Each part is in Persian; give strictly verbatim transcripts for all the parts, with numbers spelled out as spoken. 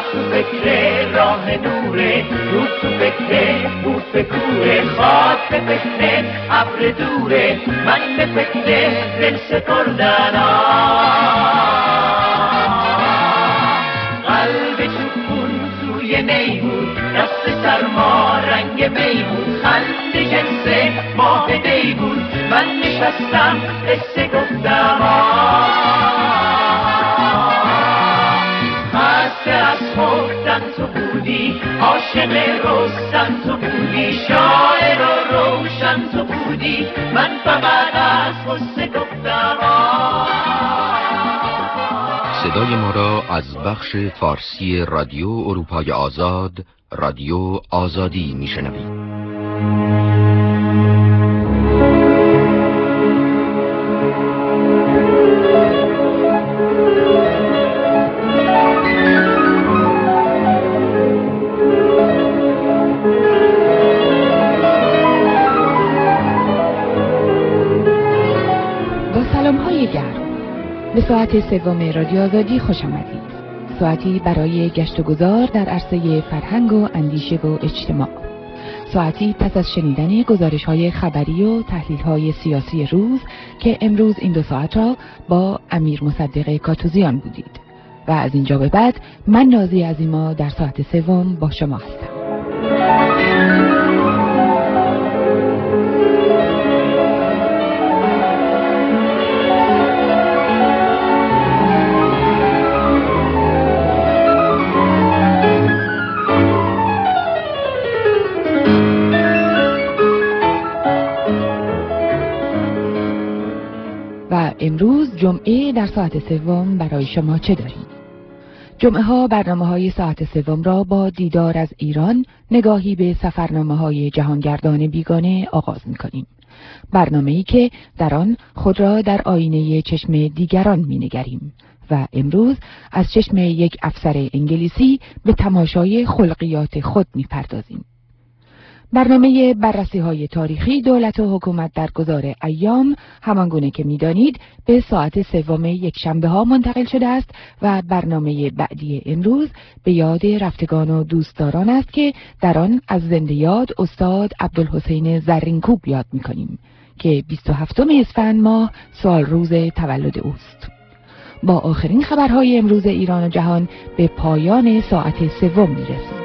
تو فکر راه دوره، رو تو فکر بوس کوره، خاک به فکر ابر دوره، من به فکر دل سپردن قلب چوبون سوی می بود، دست سرما رنگ می بود، خنده جنس ماه دی بود، من نشستم قصه گفتم خسته از خودم تو بودی، عاشق رستم تو بودی، شاعر و روشن تو بودی، من فقط از قصه گفتم. صدای ما را از بخش فارسی رادیو اروپای آزاد، رادیو آزادی میشنوید. به ساعت سوم رادیو آزادی خوش آمدید. ساعتی برای گشت و گذار در عرصه فرهنگ و اندیشه و اجتماع. ساعتی پس از شنیدن گزارش‌های خبری و تحلیل‌های سیاسی روز که امروز این دو ساعت را با امیر مصدق کاتوزیان بودید. و از اینجا به بعد من نازی عظیما در ساعت سوم با شما هستم. امروز جمعه در ساعت سوم برای شما چه داریم؟ جمعه ها برنامه های ساعت سوم را با دیدار از ایران، نگاهی به سفرنامه های جهانگردان بیگانه آغاز می کنیم. برنامه‌ای که در آن خود را در آینه چشم دیگران می نگریم و امروز از چشم یک افسر انگلیسی به تماشای خلقیات خود می پردازیم. برنامه بررسی های تاریخی دولت و حکومت در گذار ایام همانگونه که می‌دانید به ساعت سوم یک شنبه ها منتقل شده است و برنامه بعدی امروز به یاد رفتگان و دوستداران است که در آن از زنده یاد استاد عبدالحسین زرینکوب یاد می‌کنیم که بیست و هفتم اسفند ماه سال روز تولد اوست. با آخرین خبرهای امروز ایران و جهان به پایان ساعت سوم می‌رسیم.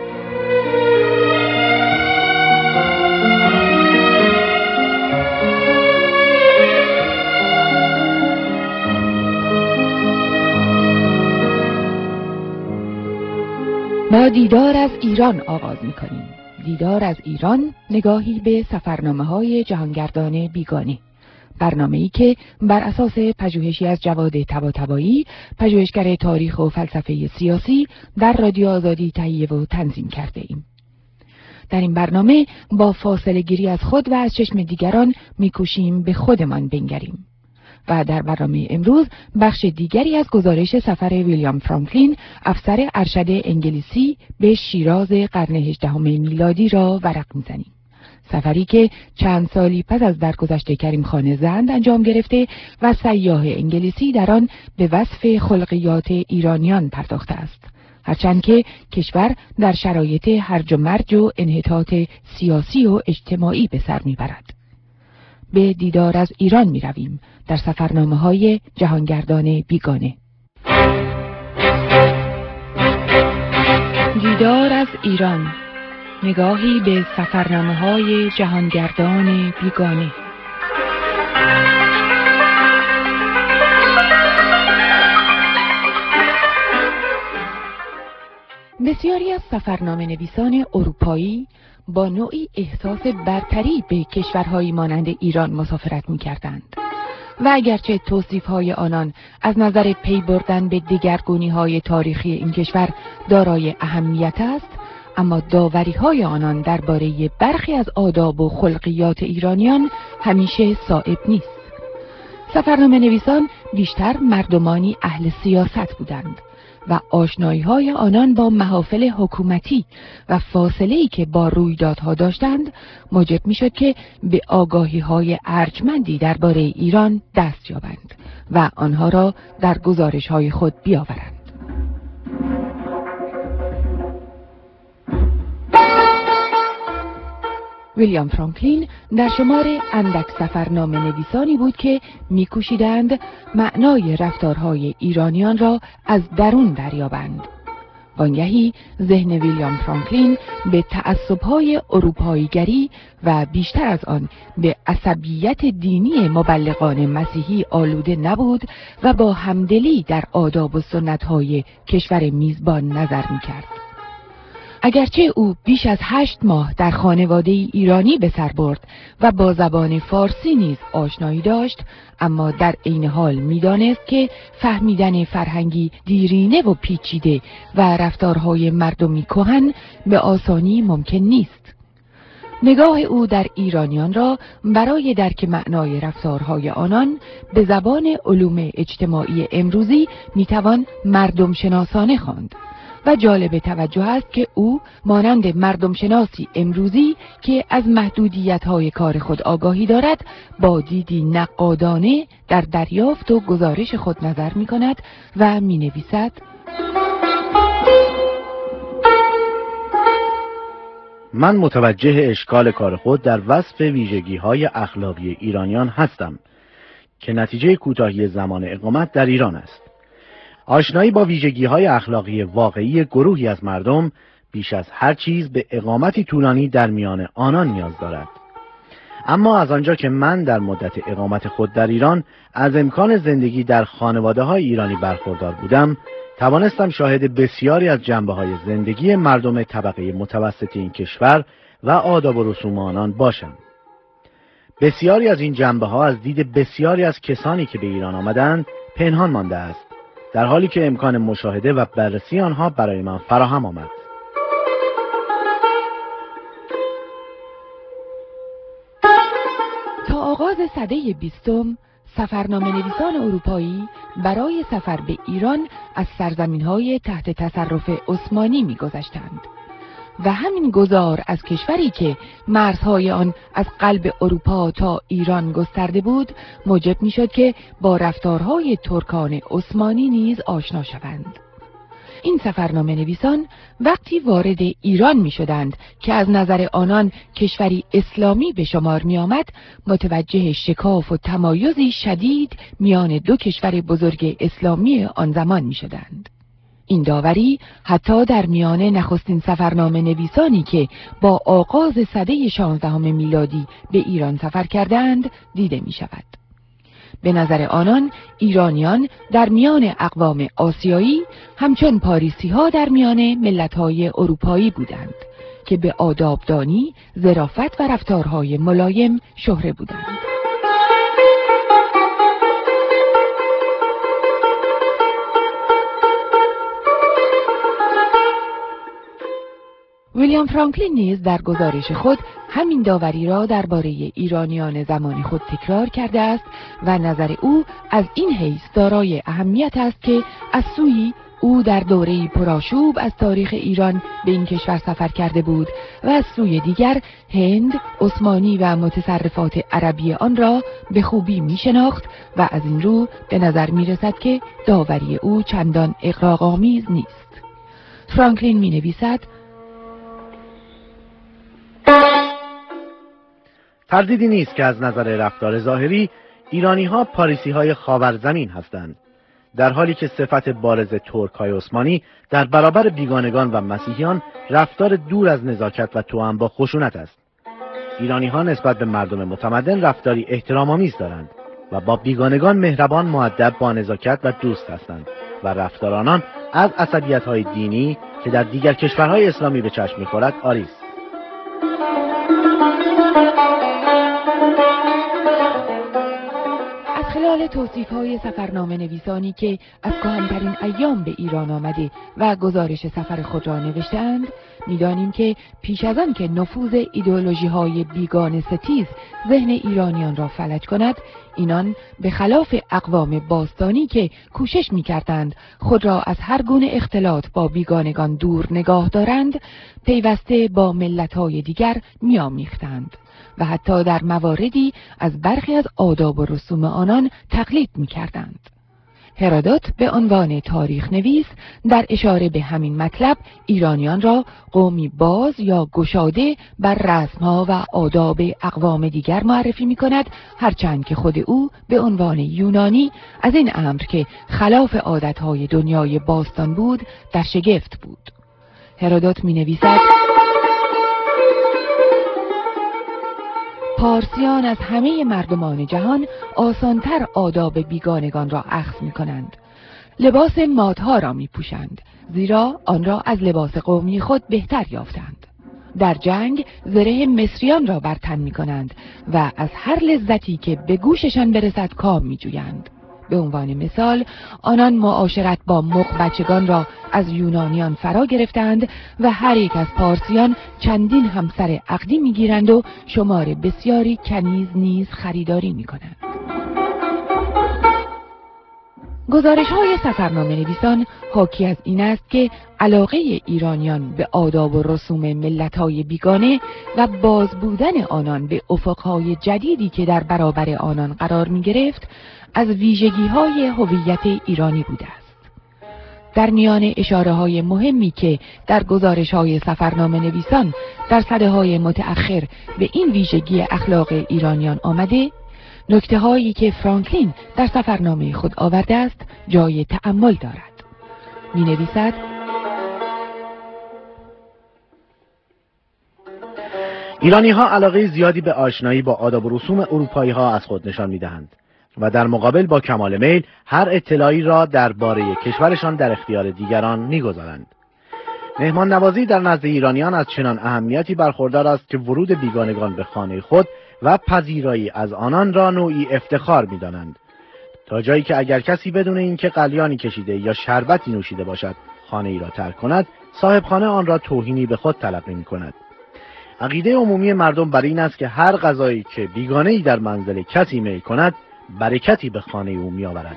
با دیدار از ایران آغاز می‌کنیم. دیدار از ایران، نگاهی به سفرنامه های جهانگردان بیگانه. برنامه‌ای که بر اساس پژوهشی از جواد طباطبایی، پژوهشگر تاریخ و فلسفه سیاسی، در رادیو آزادی تهیه و تنظیم کرده ایم. در این برنامه با فاصله گیری از خود و از چشم دیگران می‌کوشیم به خودمان بنگریم. و در برنامه امروز بخش دیگری از گزارش سفر ویلیام فرانکلین، افسر ارشد انگلیسی، به شیراز قرن هجدهم میلادی را ورق می‌زنیم. سفری که چند سالی پس از درگذشت کریم خان زند انجام گرفته و سیاح انگلیسی در آن به وصف خلقیات ایرانیان پرداخته است. هرچند که کشور در شرایط هرج و مرج و انحطاط سیاسی و اجتماعی به سر می‌برد. به دیدار از ایران می رویم در سفرنامه های جهانگردان بیگانه. دیدار از ایران، نگاهی به سفرنامه های جهانگردان بیگانه. بسیاری از سفرنامه نویسان اروپایی با نوعی احساس برتری به کشورهایی مانند ایران مسافرت می‌کردند و اگرچه توصیف‌های آنان از نظر پی بردن به دگرگونی‌های تاریخی این کشور دارای اهمیت است، اما داوری‌های آنان درباره برخی از آداب و خلقیات ایرانیان همیشه صائب نیست. سفرنامه نویسان بیشتر مردمانی اهل سیاست بودند و آشنایی‌های آنان با محافل حکومتی و فاصله‌ای که با رویدادها داشتند موجب می‌شد که به آگاهی‌های ارجمندی درباره ایران دست یابند و آنها را در گزارش‌های خود بیاورند. ویلیام فرانکلین در شمار اندک سفرنامه نویسانی بود که می‌کوشیدند معنای رفتارهای ایرانیان را از درون دریابند. وانگهی ذهن ویلیام فرانکلین به تعصب‌های اروپایی‌گری و بیشتر از آن به عصبیت دینی مبلغان مسیحی آلوده نبود و با همدلی در آداب و سنت‌های کشور میزبان نظر می‌کرد. اگرچه او بیش از هشت ماه در خانواده ایرانی به سر برد و با زبان فارسی نیز آشنایی داشت، اما در عین حال می‌دانست که فهمیدن فرهنگی دیرینه و پیچیده و رفتارهای مردمی کهن به آسانی ممکن نیست. نگاه او در ایرانیان را برای درک معنای رفتارهای آنان به زبان علوم اجتماعی امروزی میتوان مردم شناسانه خواند و جالب توجه است که او مانند مردم شناسی امروزی که از محدودیت‌های کار خود آگاهی دارد با دیدی نقادانه در دریافت و گزارش خود نظر می‌کند و می‌نویسد: من متوجه اشکال کار خود در وصف ویژگی‌های اخلاقی ایرانیان هستم که نتیجه کوتاهی زمان اقامت در ایران است. آشنایی با ویژگی‌های اخلاقی واقعی گروهی از مردم بیش از هر چیز به اقامتی طولانی در میان آنان نیاز دارد. اما از آنجا که من در مدت اقامت خود در ایران از امکان زندگی در خانواده‌های ایرانی برخوردار بودم، توانستم شاهد بسیاری از جنبه‌های زندگی مردم طبقه متوسط این کشور و آداب و رسوم آنان باشم. بسیاری از این جنبه‌ها از دید بسیاری از کسانی که به ایران آمدند پنهان مانده است، در حالی که امکان مشاهده و بررسی آنها برای من فراهم آمد. تا آغاز سده بیستم، سفرنامه نویسان اروپایی برای سفر به ایران از سرزمین‌های تحت تصرف عثمانی می‌گذشتند و همین گذار از کشوری که مرزهای آن از قلب اروپا تا ایران گسترده بود موجب می‌شد که با رفتارهای ترکان عثمانی نیز آشنا شوند. این سفرنامه نویسان وقتی وارد ایران می شدند که از نظر آنان کشوری اسلامی به شمار می آمد، متوجه شکاف و تمایزی شدید میان دو کشور بزرگ اسلامی آن زمان می شدند. این داوری حتی در میان نخستین سفرنامه نویسانی که با آغاز سده شانزدهم میلادی به ایران سفر کردند دیده می شود. به نظر آنان ایرانیان در میان اقوام آسیایی همچون پاریسی ها در میان ملت های اروپایی بودند که به آدابدانی، ظرافت و رفتارهای ملایم شهره بودند. ویلیام فرانکلین نیز در گزارش خود همین داوری را درباره ایرانیان زمان خود تکرار کرده است و نظر او از این حیث دارای اهمیت است که از سوی او در دوره‌ای پرآشوب از تاریخ ایران به این کشور سفر کرده بود و از سوی دیگر هند، عثمانی و متصرفات عربی آن را به خوبی می شناخت و از این رو به نظر می رسد که داوری او چندان اغراق‌آمیز نیست. فرانکلین می نویسد: تردیدی نیست که از نظر رفتار ظاهری ایرانی‌ها پاریسی‌های خاورزمین هستند، در حالی که صفت بارز ترک‌های عثمانی در برابر بیگانگان و مسیحیان رفتار دور از نزاکت و توأم با خشونت است. ایرانی‌ها نسبت به مردم متمدن رفتاری احترام‌آمیز دارند و با بیگانگان مهربان، مؤدب، با نزاکت و دوست هستند و رفتار آنان از عصبیت‌های دینی که در دیگر کشورهای اسلامی به چشم می‌خورد عاری است. از خلال توصیف‌های سفرنامه نویسانی که از کهن‌ترین ایام به ایران آمده و گزارش سفر خود را نوشته‌اند، می‌دانیم که پیش از آن که نفوذ ایدئولوژی‌های بیگانه ستیز ذهن ایرانیان را فلج کند، اینان به خلاف اقوام باستانی که کوشش می‌کردند خود را از هر گونه اختلاط با بیگانگان دور نگاه دارند، پیوسته با ملت‌های دیگر می‌آمیختند و حتی در مواردی از برخی از آداب و رسوم آنان تقلید می‌کردند. هرودوت به عنوان تاریخ نویس در اشاره به همین مطلب ایرانیان را قومی باز یا گشاده بر رسمها و آداب اقوام دیگر معرفی می کند، هرچند که خود او به عنوان یونانی از این امر که خلاف عادتهای دنیای باستان بود در شگفت بود. هرودوت می نویسد: پارسیان از همه مردمان جهان آسانتر آداب بیگانگان را اخذ می کنند. لباس مادها را می پوشند، زیرا آن را از لباس قومی خود بهتر یافتند. در جنگ زره مصریان را بر تن می کنند و از هر لذتی که به گوششان برسد کام می جویند. به عنوان مثال آنان معاشرت با مغ بچگان را از یونانیان فرا گرفتند و هر یک از پارسیان چندین همسر عقدی میگیرند و شمار بسیاری کنیز نیز خریداری میکنند. گزارش های سفرنامه نویسان حاکی از این است که علاقه ایرانیان به آداب و رسوم ملت‌های بیگانه و باز بودن آنان به افقهای جدیدی که در برابر آنان قرار می‌گرفت از ویژگی‌های هویت ایرانی بوده است. در میان اشاره‌های مهمی که در گزارش‌های سفرنامه نویسان در سده‌های متأخر به این ویژگی اخلاق ایرانیان آمده، نکته‌هایی که فرانکلین در سفرنامه خود آورده است جای تأمل دارد. می‌نویسد: ایرانی‌ها علاقه زیادی به آشنایی با آداب و رسوم اروپایی‌ها از خود نشان می‌دهند و در مقابل با کمال میل هر اطلاعی را درباره کشورشان در اختیار دیگران می‌گذارند. مهمان نوازی در نزد ایرانیان از چنان اهمیتی برخوردار است که ورود بیگانگان به خانه خود و پذیرایی از آنان را نوعی افتخار می‌دانند، تا جایی که اگر کسی بدون اینکه قلیانی کشیده یا شربتی نوشیده باشد خانه ای را ترک کند، صاحب خانه آن را توهینی به خود تلقی می‌کند. عقیده عمومی مردم بر این است که هر غذایی که بیگانه‌ای در منزل کسی میل کند برکتی به خانه او می‌آورد.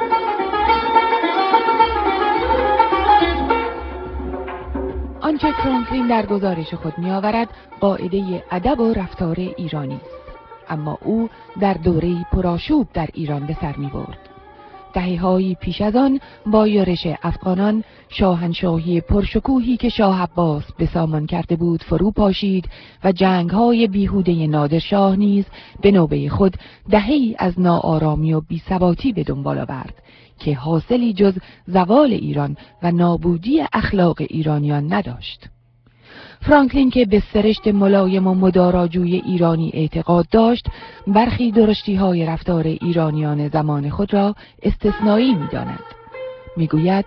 آنچه فرانکلین در گزارش خود می‌آورد قاعده ادب و رفتار ایرانی است، اما او در دوره‌ای پرآشوب در ایران به سر می‌برد. دهه‌هایی پیش از آن با یورش افغانان شاهنشاهی پرشکوهی که شاه عباس به سامان کرده بود فرو پاشید و جنگ‌های بیهوده نادرشاه نیز به نوبه خود دهه‌ای از ناآرامی و بی‌ثباتی به دنبال آورد که حاصلی جز زوال ایران و نابودی اخلاق ایرانیان نداشت. فرانکلین که به سرشت ملایم و مداراجوی ایرانی اعتقاد داشت، برخی درشتی‌های رفتار ایرانیان زمان خود را استثنایی می‌داند. می‌گوید: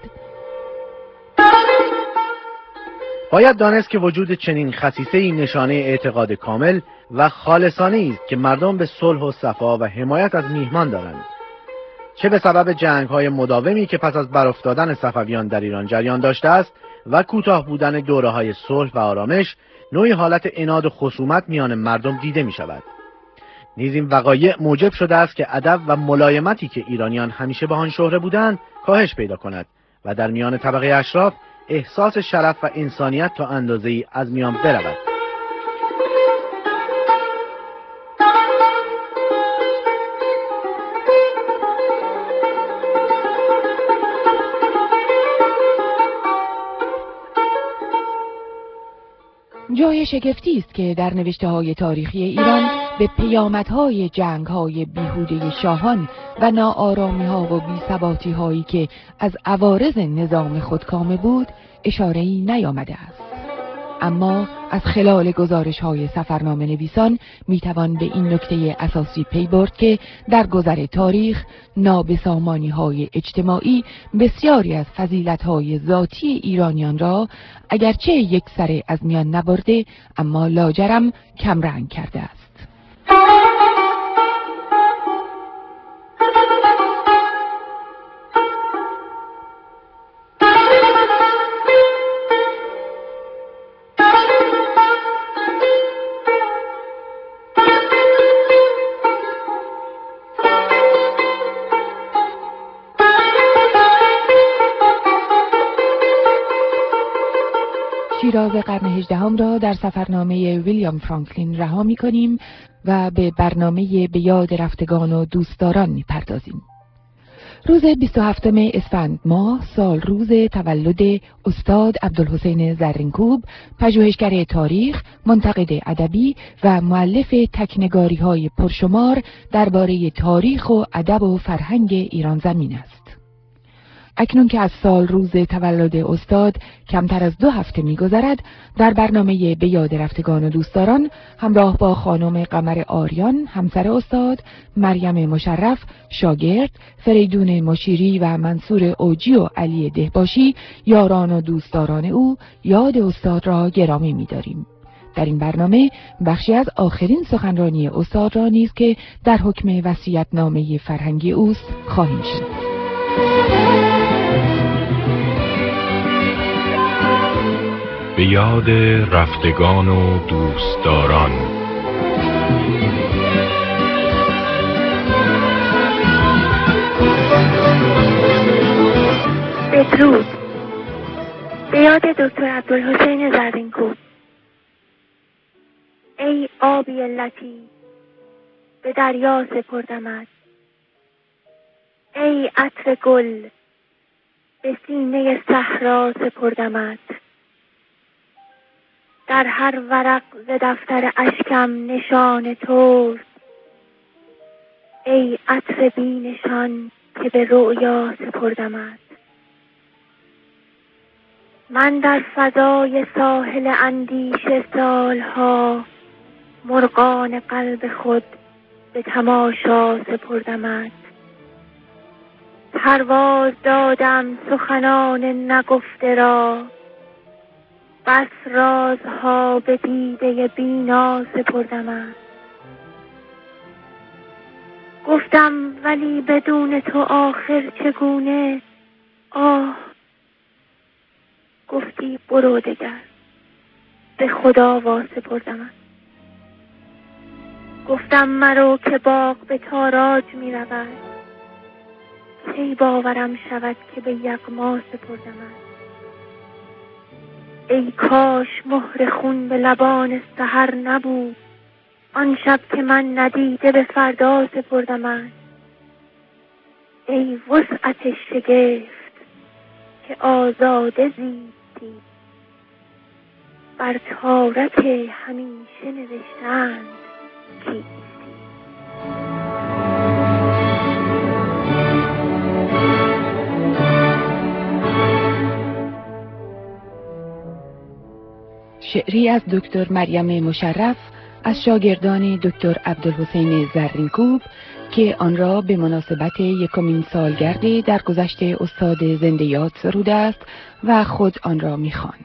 باید دانست که وجود چنین خصیصه‌ای نشانه اعتقاد کامل و خالصانه است که مردم به صلح و صفا و حمایت از میهمان دارند. چه به سبب جنگ‌های مداومی که پس از برافتادن صفویان در ایران جریان داشته است و کوتاه بودن دوره‌های صلح و آرامش، نوعی حالت عناد و خصومت میان مردم دیده می‌شود. نیز این وقایع موجب شده است که ادب و ملایمتی که ایرانیان همیشه به آن شهره بودند کاهش پیدا کند و در میان طبقه اشراف احساس شرف و انسانیت تا اندازه‌ای از میان برود. جای شگفتی است که در نوشته‌های تاریخی ایران به پیامدهای جنگ‌های بیهوده شاهان و ناآرامی‌ها و بی‌ثباتی‌هایی که از عوارض نظام خودکامه بود اشاره‌ای نیامده است. اما از خلال گزارش‌های سفرنامه نویسان میتوان به این نکته اساسی پی برد که در گذر تاریخ نابسامانی‌های اجتماعی بسیاری از فضیلت‌های ذاتی ایرانیان را اگرچه یک سره از میان نبرده اما لاجرم کمرنگ کرده است. شیراز قرن هجدهم را در سفرنامه ویلیام فرانکلین رها می کنیم و به برنامه به یاد رفتگان و دوستداران می پردازیم. روز بیست و هفتم اسفند ماه سال روز تولد استاد عبدالحسین زرینکوب، پژوهشگر تاریخ، منتقد ادبی و مؤلف تکنگاری‌های پرشمار درباره تاریخ و ادب و فرهنگ ایران زمین است. اکنون که از سال روز تولد استاد کمتر از دو هفته می‌گذرد، در برنامه به یاد رفتگان و دوستداران همراه با خانم قمر آریان همسر استاد، مریم مشرف شاگرد، فریدون مشیری و منصور اوجی و علی دهباشی یاران و دوستداران او یاد استاد را گرامی می‌داریم. در این برنامه بخشی از آخرین سخنرانی استاد را نیز که در حکم وصیت‌نامه فرهنگی اوست خواهیم شنید. به یاد رفتگان و دوستداران. بدرود. به یاد دکتر عبدالحسین زرینکوب. ای آبی لطیف به دریا سپردمت، ای عطر گل به سینه صحرا سپردمت، در هر ورق ز دفتر اشکم نشان توست، ای عطر بی نشان که به رؤیا سپردمت. من در فضای ساحل اندیشه سالها مرغان قلب خود به تماشا سپردمت. پرواز دادم سخنان نگفته را، بس رازها به دیده بینا سپردمت. گفتم ولی بدون تو آخر چگونه؟ آه، گفتی برو دگر، به خدا واسپردمت. گفتم مرو که باغ به تاراج می رود، کی باورم شود که به یغما سپردمت. ای کاش مهر خون به لبان سحر نبود، آن شب که من ندیده به فردا سپردمت. ای وسعت شگفت که آزاده زیستی، بر تارک همیشه نوشتند کیستی. شعری از دکتر مریم مشرف از شاگردان دکتر عبدالحسین زرینکوب که آن را به مناسبت یکمین سالگرد درگذشت استاد زنده یاد سروده است و خود آن را می‌خواند.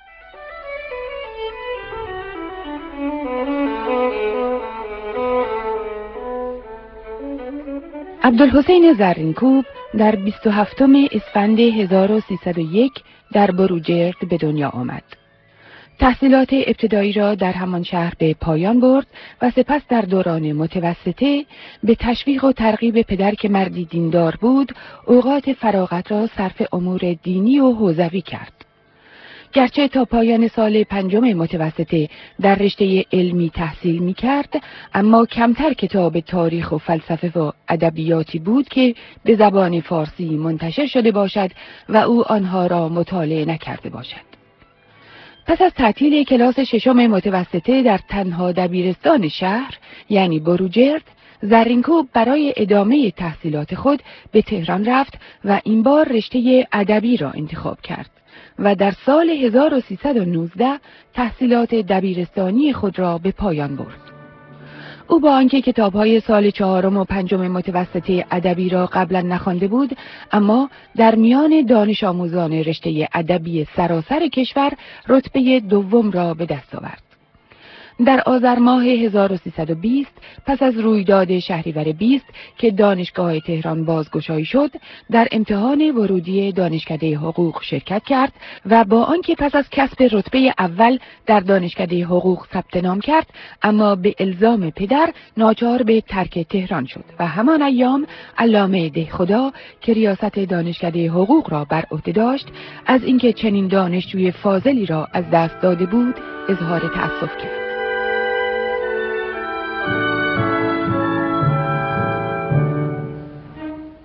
عبدالحسین زرینکوب در بیست و هفتم اسفند هزار و سیصد و یک در بروجرد به دنیا آمد. تحصیلات ابتدایی را در همان شهر به پایان برد و سپس در دوران متوسطه به تشویق و ترغیب پدر که مردی دیندار بود، اوقات فراغت را صرف امور دینی و حوزوی کرد. گرچه تا پایان سال پنجم متوسطه در رشته علمی تحصیل می کرد، اما کمتر کتاب تاریخ و فلسفه و ادبیاتی بود که به زبان فارسی منتشر شده باشد و او آنها را مطالعه نکرده باشد. پس از تعطیل کلاس ششم متوسطه در تنها دبیرستان شهر یعنی بروجرد، زرینکوب برای ادامه تحصیلات خود به تهران رفت و این بار رشته ادبی را انتخاب کرد و در سال هزار و سیصد و نوزده تحصیلات دبیرستانی خود را به پایان برد. او با آنکه کتاب‌های سال چهارم و پنجم متوسطه ادبی را قبلا نخوانده بود، اما در میان دانش آموزان رشته ادبی سراسر کشور رتبه دوم را به دست آورد. در آذر ماه هزار و سیصد و بیست پس از رویداد شهریور بیست که دانشگاه تهران بازگشایی شد، در امتحان ورودی دانشکده حقوق شرکت کرد و با آنکه پس از کسب رتبه اول در دانشکده حقوق ثبت نام کرد، اما به الزام پدر ناچار به ترک تهران شد و همان ایام علامه دهخدا که ریاست دانشکده حقوق را بر عهده داشت، از اینکه چنین دانشجوی فاضلی را از دست داده بود اظهار تأسف کرد.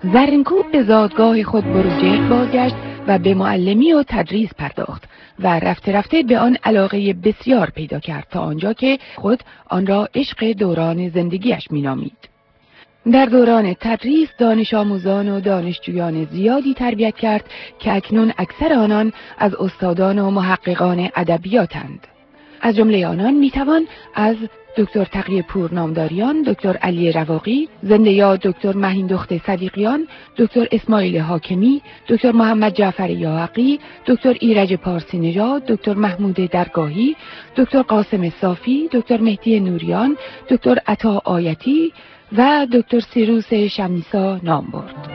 زرینکوب به زادگاه خود بروجرد بازگشت و به معلمی و تدریس پرداخت و رفته رفته به آن علاقه بسیار پیدا کرد تا آنجا که خود آن را عشق دوران زندگیش مینامید. در دوران تدریس دانش آموزان و دانشجویان زیادی تربیت کرد که اکنون اکثر آنان از استادان و محققان ادبیاتند. از جمله آنان میتوان از دکتر تقی پور نامداریان، دکتر علی رواقی، زنده یاد دکتر مهیندخت صدیقیان، دکتر اسماعیل حاکمی، دکتر محمد جعفر یاحقی، دکتر ایرج پارسی نژاد، دکتر محمود درگاهی، دکتر قاسم صافی، دکتر مهدی نوریان، دکتر عطا آیتی و دکتر سیروس شمیسا نام برد.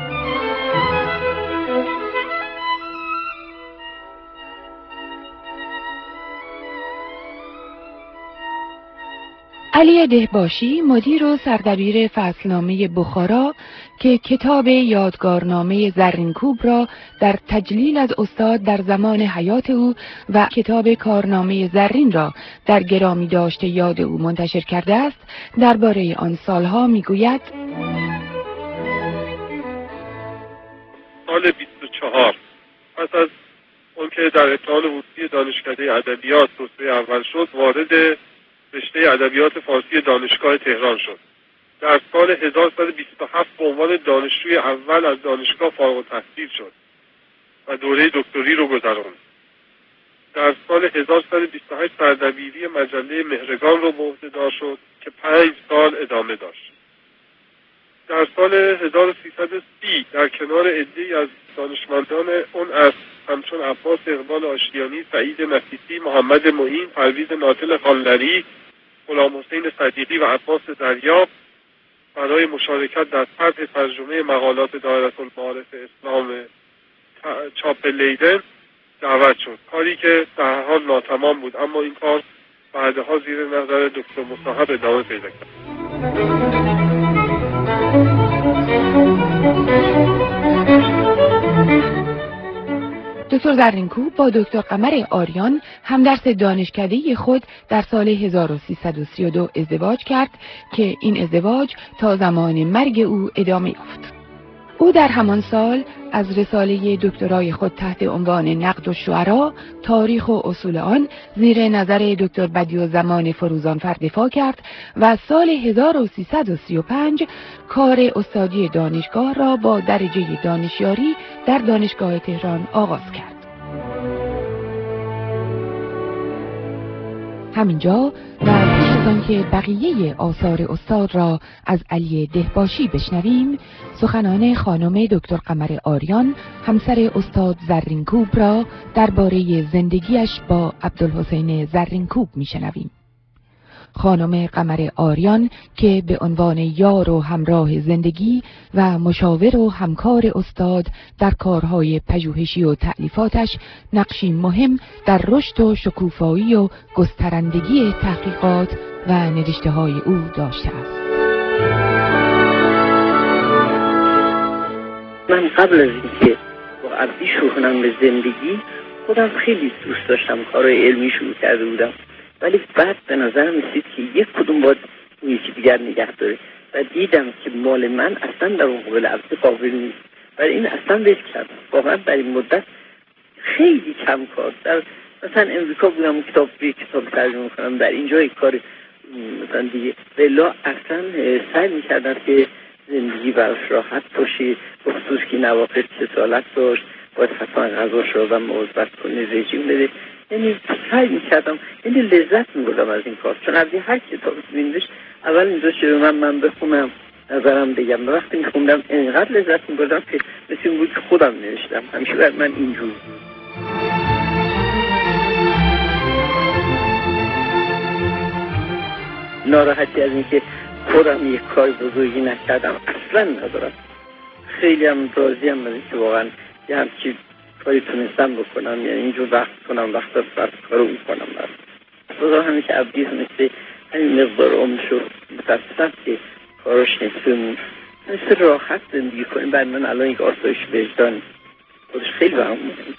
علی دهباشی مدیر و سردبیر فصلنامه بخارا که کتاب یادگارنامه زرینکوب را در تجلیل از استاد در زمان حیات او و کتاب کارنامه زرین را در گرامی داشته یاد او منتشر کرده است، درباره آن سالها میگوید: سال بیست و چهار پس از اون که در امتحان ورودی دانشکده ادبیات رتبه اول شد، وارد رشته ادبیات فارسی دانشگاه تهران شد. در سال هزار و سیصد و بیست و هفت به عنوان دانشجوی اول از دانشگاه فارغ التحصیل شد و دوره دکتری رو گذراند. در سال هزار و سیصد و بیست و هشت سردبیری مجله مهرگان رو به عهده دار شد که پنج سال ادامه داشت. در سال هزار و سیصد و سی در کنار عده‌ای از دانشمندان اون عصر همچون عباس اقبال آشتیانی، سعید نفیسی، محمد معین، پرویز ناطل خانلری، غلام حسین صدیقی و عباس دریاب برای مشارکت در طرح ترجمه مقالات دایره المعارف اسلام چاپ لیدن دعوت شد. کاری که در هر حال ناتمام بود، اما این کار بعدها زیر نظر دکتر مصاحب ادامه پیدا کرد. دکتر زرینکوب با دکتر قمر آریان همدرس دانشکده خود در سال هزار و سیصد و سی و دو ازدواج کرد که این ازدواج تا زمان مرگ او ادامه یافت. او در همان سال از رساله دکترای خود تحت عنوان نقد الشعرا، تاریخ و اصول آن زیر نظر دکتر بدیعالزمان فروزانفر دفاع کرد و سال هزار و سیصد و سی و پنج کار استادی دانشگاه را با درجه دانشیاری در دانشگاه تهران آغاز کرد. همینجا و پیش از آنکه بقیه آثار استاد را از علی دهباشی بشنویم، سخنان خانم دکتر قمر آریان همسر استاد زرینکوب را درباره زندگیش با عبدالحسین زرینکوب میشنویم. خانم قمر آریان که به عنوان یار و همراه زندگی و مشاور و همکار استاد در کارهای پژوهشی و تألیفاتش نقشی مهم در رشد و شکوفایی و گسترندگی تحقیقات و نوشته‌های او داشته است. من قبل از اینکه با عبدی شروع کنم به زندگی، خودم خیلی دوست داشتم کارهای علمی شروع کرده بودم، ولی بعد به نظرم رسید که یک کدوم باید یکی دیگر نگه داره و دیدم که مال من اصلا در مقابل عبد قابل نیست، ولی این اصلا بهش کردم. واقعا در این مدت خیلی کم کار، در مثلا امریکا بودم کتاب به کتاب ترجمه کنم، در اینجا یک کار مثلا دیگه بلا اصلا سعی می‌کردم که زندگی براش راحت باشه، بخصوص که نواقص سالت داشت، باید حتما غذاش رو و مواظبت کنه، رژیم بده. یعنی سعی می‌کردم، یعنی لذت می‌بردم از این کار، چون عبدی هر کتابی می‌نوشت اول می‌ذاشت که من من بخونم، نظرم بگم، وقتی می‌خوندم اینقدر لذت می‌بردم که مثل این بود که خودم نوشتم. همیشه برای من اینجور ناراحتی از اینکه خودم یک کار بزرگی نکردم اصلا ندارم. خیلی هم راضیم از اینکه واقعا یه همچی کاری تونستم بکنم، یعنی اینجور وقت کنم، وقت از وقت کارو بکنم. خدا همیشه عبدی مثل همین مقدار عمرش رو متاسفم که کاراش نصفمون مثل راحت زندگی کنیم. بعد من الان یک آسایش وجدان خودش خیلی برام مهمه.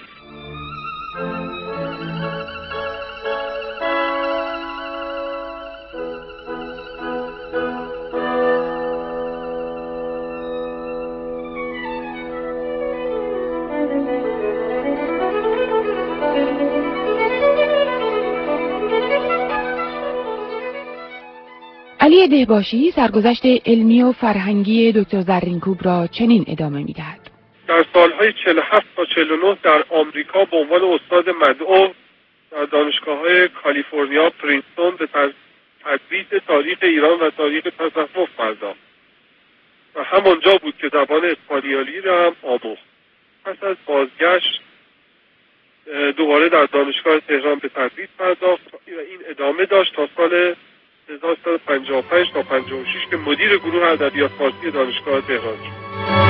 علی دهباشی سرگذشت علمی و فرهنگی دکتر زرینکوب را چنین ادامه می‌دهد. در سالهای چهل و هفت تا چهل و نه در آمریکا به عنوان استاد مدعو در دانشگاه‌های کالیفرنیا، پرینستون به تدریس تاریخ ایران و تاریخ تصوف پرداخت و همانجا بود که زبان اسپانیایی را هم آموخت. پس از بازگشت دوباره در دانشگاه تهران به تدریس پرداخت و این ادامه داشت تا سال هزار و سیصد و پنجاه و پنج تا پنجاه و شش که مدیر گروه ادبیات فارسی دانشگاه تهران شد.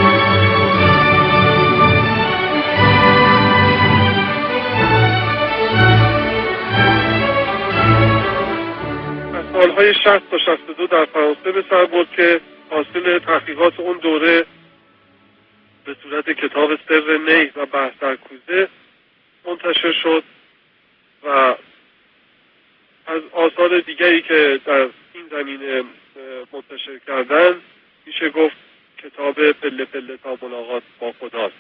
از سالهای شصت تا شصت و دو در فرانسه به سر برد که حاصل تحقیقات اون دوره به صورت کتاب سر نی و بحث در کوزه منتشر شد و از آثار دیگری که در این زمینه منتشر کردن میشه گفت کتاب پله پله تا ملاقات با خداست.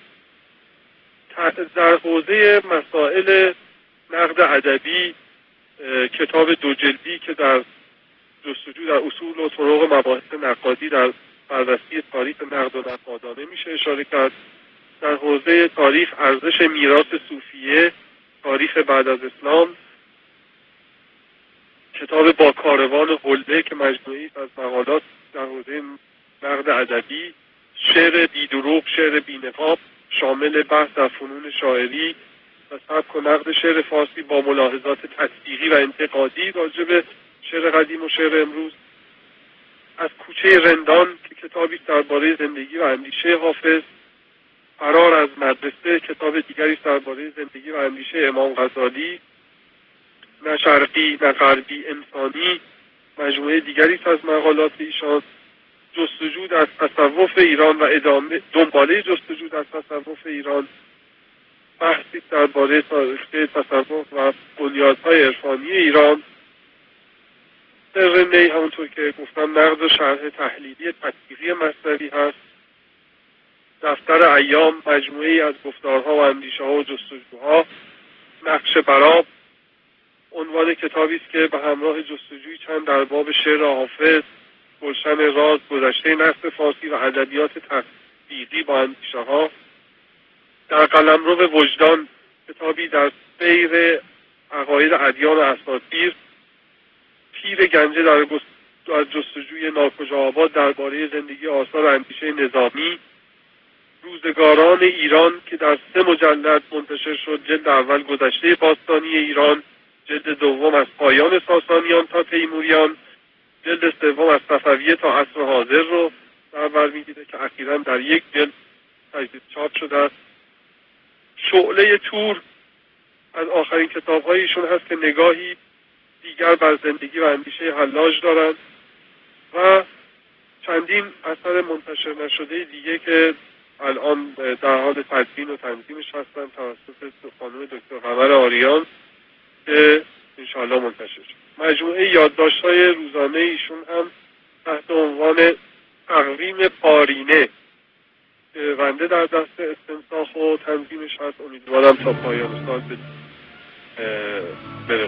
در حوزه مسائل نقد ادبی کتاب دو جلدی که در جستجو در اصول و طرق مباحث نقادی در بررسی تاریخ نقد و نقادانه میشه اشاره کرد. در حوزه تاریخ ارزش میراث صوفیه، تاریخ بعد از اسلام، کتاب با کاروان حله که مجموعی از مقالات در حوزه نقد ادبی، شعر بی‌دروغ، شعر بی‌نقاب، شامل بحث در فنون شاعری و سبک و نقد شعر فارسی با ملاحظات تصدیقی و انتقادی راجع به شعر قدیم و شعر امروز. از کوچه رندان که کتابی درباره زندگی و اندیشه حافظ، فرار از مدرسه کتاب دیگری درباره زندگی و اندیشه امام غزالی، نه شرقی نه غربی انسانی، مجموعه دیگری از مقالات ایشان، جستجو در تصوف ایران و ادامه دنباله جستجو در تصوف ایران، بحثی درباره تاریخ تصوف و بنیادهای عرفانی ایران. سر نی همونطور که گفتم نقد و شرح تحلیلی تطبیقی مصنوی هست. دفتر ایام مجموعی از گفتارها و اندیشه‌ها و جستجوها. نقش براب عنوان کتابی است که به همراه جستجوی چند در باب شعر حافظ، گلشن راز، گذشته نثر فارسی و ادبیات تطبیقی با اندیشه‌ها. در قلمرو وجدان کتابی در سیر عقاید ادیان و اساطیر. پیر گنجه در جستجوی ناکجا آباد درباره زندگی آثار اندیشه نظامی. روزگاران ایران که در سه مجلد منتشر شد، جلد اول گذشته باستانی ایران، جلد دوم از پایان ساسانیان تا تیموریان، جلد سوم از صفویه تا عصر حاضر رو در بر میگیره که اخیراً در یک جلد تجدید چاپ شده است. شعله تور از آخرین کتاب‌های ایشون هست که نگاهی دیگر بر زندگی و اندیشه حلاج دارند و چندین اثر منتشر نشده دیگه که الان در حال تدوین و تنظیمش هستن توسط خانم دکتر قمر آریان که انشاءالله منتشر شد. مجموعه یادداشت‌های روزانه ایشون هم تحت عنوان تقویم پارینه که بنده در دست استنساخ و تنظیمش هست، امیدوارم تا پایان سال برسه.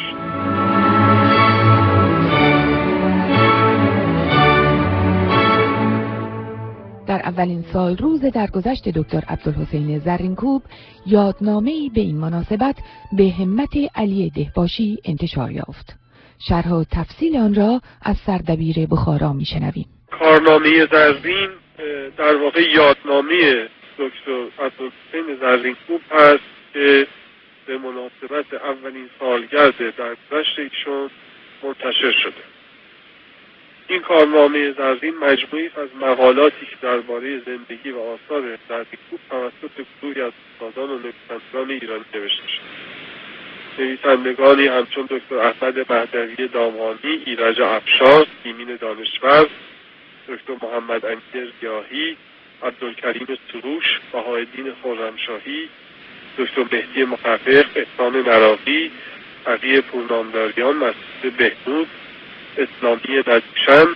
در اولین سال روز درگذشت دکتر عبدالحسین زرینکوب یادنامه‌ای به این مناسبت به همت علی دهباشی انتشار یافت. شرح و تفصیل آن را از سردبیر بخارا میشنویم. کارنامه زرین در واقع یادنامه دکتر عبدالحسین زرینکوب هست که به مناسبت اولین سالگرد درگذشت ایشون منتشر شده. این کارنامه زرین مجموعی از مقالاتی که درباره زندگی و آثار زرینکوب توسط گروهی از استادان و نویسندگان ایرانی نوشته شد. نویسندگانی همچون دکتر احمد مهدوی دامغانی، ایرج افشار، ایمین دانشور، دکتر محمد امیر گیاهی، عبدالکریم سروش، بهاءالدین خرمشاهی، دکتر مهدی محقق، احسان نراقی، تقی پورنامداریان، مسعود بهنود، اسلامی ندوشن،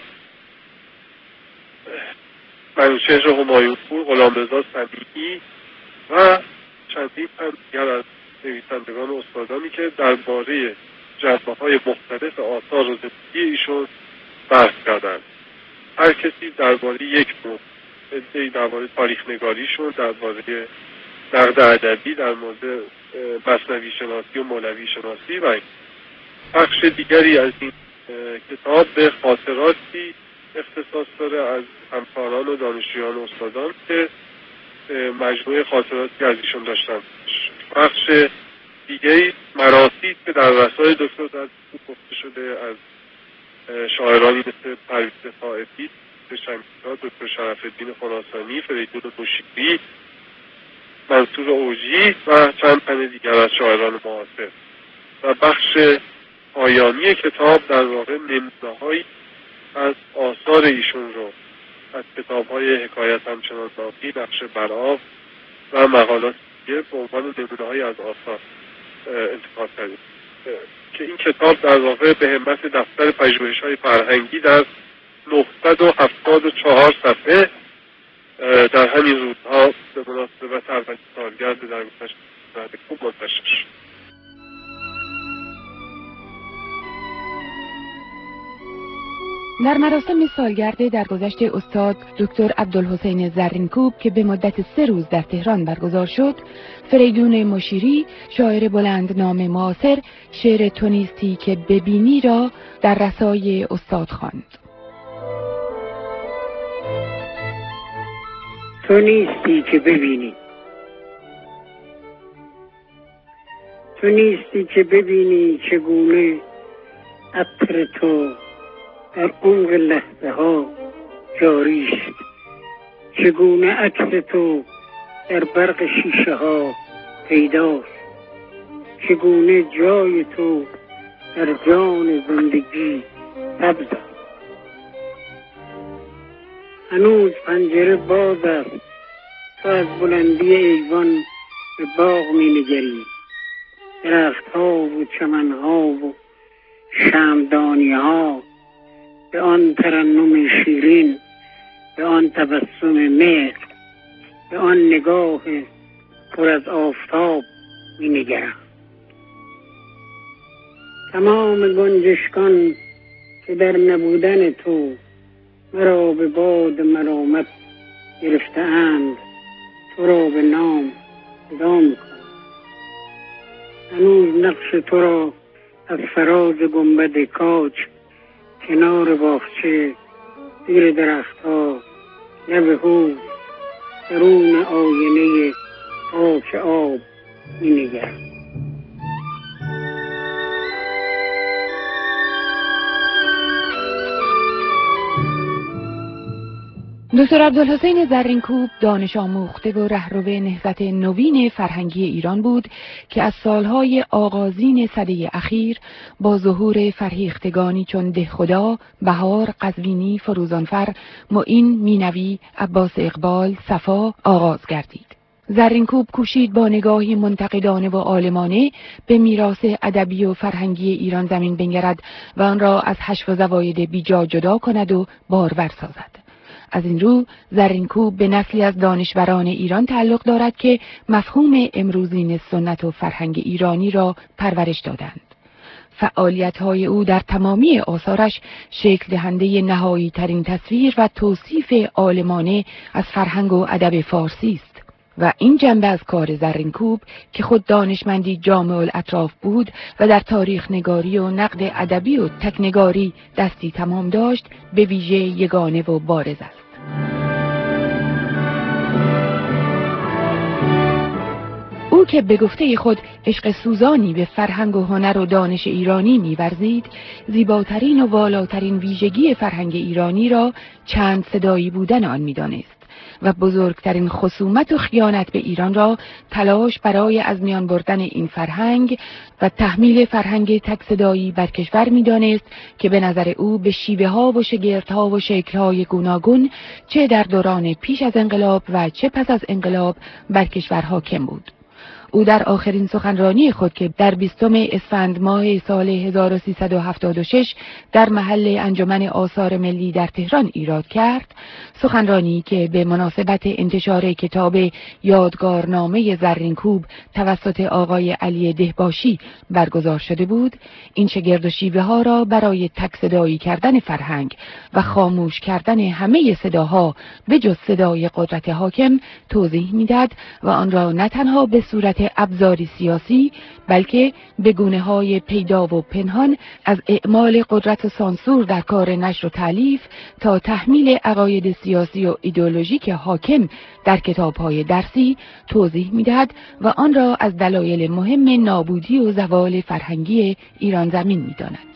منوچهر همایونپور، غلامرضا سمیعی و چندین تن دیگر از نویسندگان و استادانی که درباره جنبه‌های مختلف آثار و زندگی ایشون بحث کردن. هر کسی درباره یک موضوع، عده‌ای درباره تاریخ نگاریشون، درباره نقد ادبی، در مورد مثنوی شناسی و مولوی شناسی، و بخش دیگری از این کتاب به خاطراتی اختصاص داره از همکاران و دانشجویان و استادان که مجموعه خاطراتی از ایشون داشتن. بخش دیگری مراسی که در رسائل دکتر زرینکوب گفته شده از شاعرانی مثل پرویز طائفی، شمس‌زاد، دکتر شرف‌الدین خراسانی، فریدون بوشیری، منصور اوجی و چند تن دیگر از شاعران معاصر. و بخش پایانی کتاب در واقع نمونه‌هایی از آثار ایشون رو از کتاب‌های حکایت همچنان باقی، نقش برآب و مقالات دیگه به عنوان نمونه‌هایی از آثار انتخاب کردیم که این کتاب در واقع به همت دفتر پژوهش‌های فرهنگی در نهصد و هفتاد و چهار صفحه در همین روزها به مناسبت اولین سالگرد درگذشت زرینکوب منتشر شد. در مراسم سالگرد درگذشت استاد دکتر عبدالحسین زرینکوب که به مدت سه روز در تهران برگزار شد، فریدون مشیری شاعر بلندنام معاصر شعر تو نیستی که ببینی را در رسای استاد خواند. تو نیستی که ببینی، تو نیستی که ببینی چگونه عطر تو در عمق لحظه ها جاری است، چگونه عکس تو در برق شیشه ها پیداست، چگونه جای تو در جان زندگی سبز است. هنوز پنجره باز است، تو از بلندی ایوان به باغ می نگری، درخت ها و چمن ها و شمعدانی ها به آن ترنم شیرین، به آن تبسم مهر، به آن نگاه پر از آفتاب می نگرم. تمام گنجشکان که در نبودن تو مرا به باد ملامت گرفته اند، تو را به نام صدا می‌کنم. هنوز نقش تو را از فراز گنبد کاج، کنار باغچه، زیر درختها، لب حوض، درون آینه پاک آب می‌نگرم. دکتر عبدالحسین زرینکوب دانش آموخته و رهرو نهضت نوین فرهنگی ایران بود که از سالهای آغازین سده اخیر با ظهور فرهیختگانی چون دهخدا، بهار، قزوینی، فروزانفر، معین، مینوی، عباس اقبال، صفا آغاز گردید. زرینکوب کوشید با نگاهی منتقدانه و عالمانه به میراث ادبی و فرهنگی ایران زمین بنگرد و آن را از حشو و زواید بیجا جدا کند و بارور سازد. از این رو زرینکوب به نسلی از دانشوران ایران تعلق دارد که مفهوم امروزین سنت و فرهنگ ایرانی را پرورش دادند. فعالیت‌های او در تمامی آثارش شکل دهنده نهایی ترین تصویر و توصیف عالمانه از فرهنگ و ادب فارسی است. و این جنبه از کار زرینکوب که خود دانشمندی جامع الاطراف بود و در تاریخ نگاری و نقد ادبی و تکنگاری دستی تمام داشت، به ویژه یگانه و بارز است. او که به گفته خود عشق سوزانی به فرهنگ و هنر و دانش ایرانی می‌ورزید، زیباترین و والاترین ویژگی فرهنگ ایرانی را چند صدایی بودن آن می‌دانست و بزرگترین خصومت و خیانت به ایران را تلاش برای از میان بردن این فرهنگ و تحمیل فرهنگ تک صدایی بر کشور می‌دانست که به نظر او به شیوه ها و شگردها و شکل‌های گوناگون چه در دوران پیش از انقلاب و چه پس از انقلاب بر کشور حاکم بود. او در آخرین سخنرانی خود که در بیستم اسفند ماه سال هزار و سیصد و هفتاد و شش در محل انجمن آثار ملی در تهران ایراد کرد، سخنرانی که به مناسبت انتشار کتاب یادگارنامه زرینکوب توسط آقای علی دهباشی برگزار شده بود، این شگرد و شیوه ها را برای تک صدایی کردن فرهنگ و خاموش کردن همه صداها به جز صدای قدرت حاکم توضیح می‌داد و آن را نه تنها به صورت ابزاری سیاسی بلکه به گونه‌های پیدا و پنهان از اعمال قدرت و سانسور در کار نشر و تالیف تا تحمیل عقاید سیاسی و ایدئولوژیک حاکم در کتاب‌های درسی توضیح می‌داد و آن را از دلایل مهم نابودی و زوال فرهنگی ایران زمین می‌داند.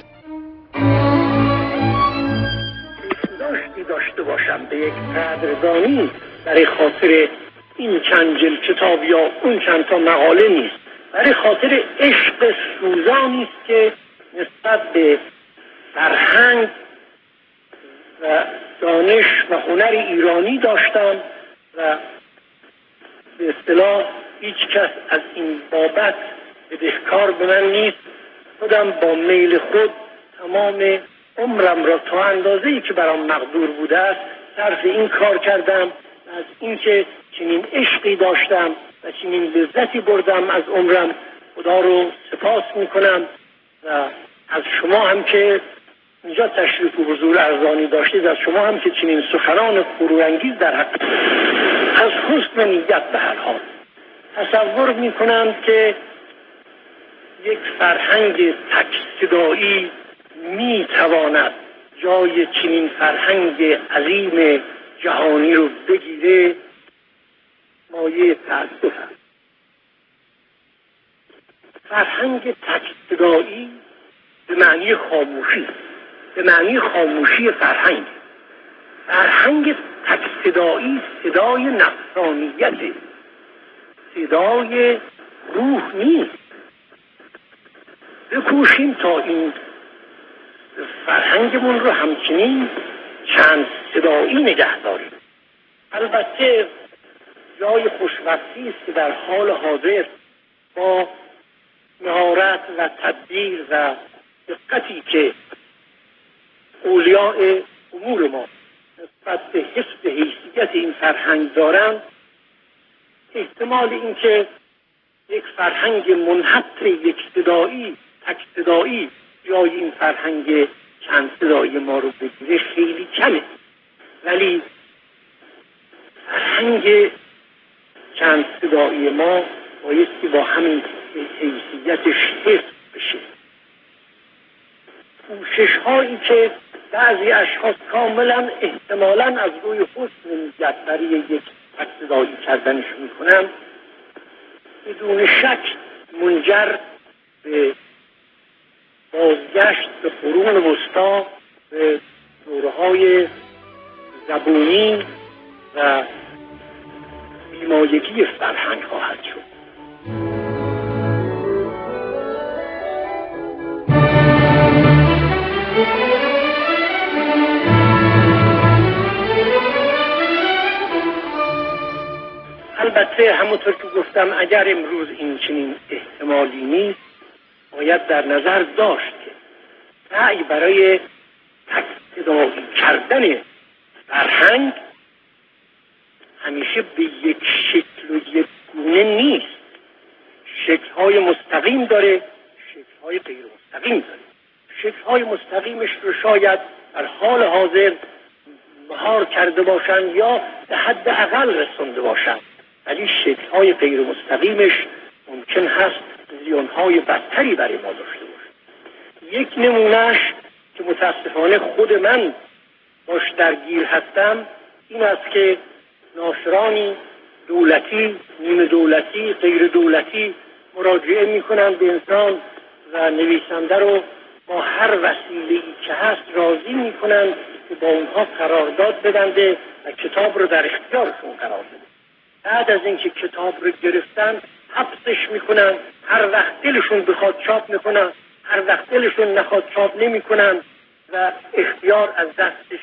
داشتی داشته باشم به یک قدردانی برای خاطر این چند جلد کتاب یا اون چند تا مقاله نیست، برای خاطر عشق سوزانی است که نسبت به فرهنگ و دانش و هنر ایرانی داشتم و به اصطلاح هیچ کس از این بابت بدهکار به من نیست. خودم با میل خود تمام عمرم را تا اندازه‌ای که برام مقدور بوده است صرف این کار کردم، از اینکه چنین عشقی داشتم و چنین لذتی بردم از عمرم. خدا رو سپاس میکنم و از شما هم که اینجا تشریف و حضور ارزانی داشتید، از شما هم که چنین سخنان فروانگیز در حق از حسن نیت به هر حال تصور میکنم که یک فرهنگ تک صدایی میتواند جای چنین فرهنگ عظیم جهانی رو بگیره، مایه تأسف است. فرهنگ تک صدایی به معنی خاموشی، به معنی خاموشی فرهنگ. فرهنگ تک صدایی صدای نفسانیت، صدای روح نیست. بکوشیم تا این فرهنگمون رو همچنین چند صدایی نگه داریم. البته جای خوشبختی است که در حال حاضر با مهارت و تدبیر و دقتی که اولیاء امور ما نسبت به حفظ حیثیت این فرهنگ دارند، احتمال اینکه یک فرهنگ منحط یک صدایی تک صدایی جای این فرهنگ چند صدایی ما رو بگیره خیلی کمه، ولی فرهنگ چند صدایی ما بایستی با همین حیثیتش حفظ بشه. کوشش هایی که بعضی اشخاص کاملا احتمالاً از روی حسن نیت برای یک تک صدایی کردنش میکنن، بدون شک منجر به بازگشت به قرون وسطا، به دوره‌های زبونی و بیمایگی فرهنگ خواهد شد. البته همونطور که گفتم اگر امروز این چنین احتمالی نیست، باید در نظر داشت که سعی برای تک صدایی کردن فرهنگ همیشه به یک شکل و یک گونه نیست. شکل‌های مستقیم داره، شکل‌های غیر مستقیم داره. شکل‌های مستقیمش رو شاید در حال حاضر مهار کرده باشند یا به حد اقل رسونده باشند، ولی شکل‌های غیر مستقیمش ممکن هست زیان‌های بدتری برای ما داشته باشه. یک نمونهش که متاسفانه خود من باش درگیر هستم این است که ناشرانی دولتی، نیمه دولتی، غیر دولتی مراجعه می‌کنند به انسان و نویسنده رو با هر وسیله‌ای که هست راضی می‌کنند که با اونها قرارداد ببنده و کتاب رو در اختیارشون قرار بده. بعد از اینکه کتاب رو گرفتن حبسش میکنن، هر وقت دلشون بخواد چاپ میکنن، هر وقت دلشون نخواد چاپ نمیکنن و اختیار از دستش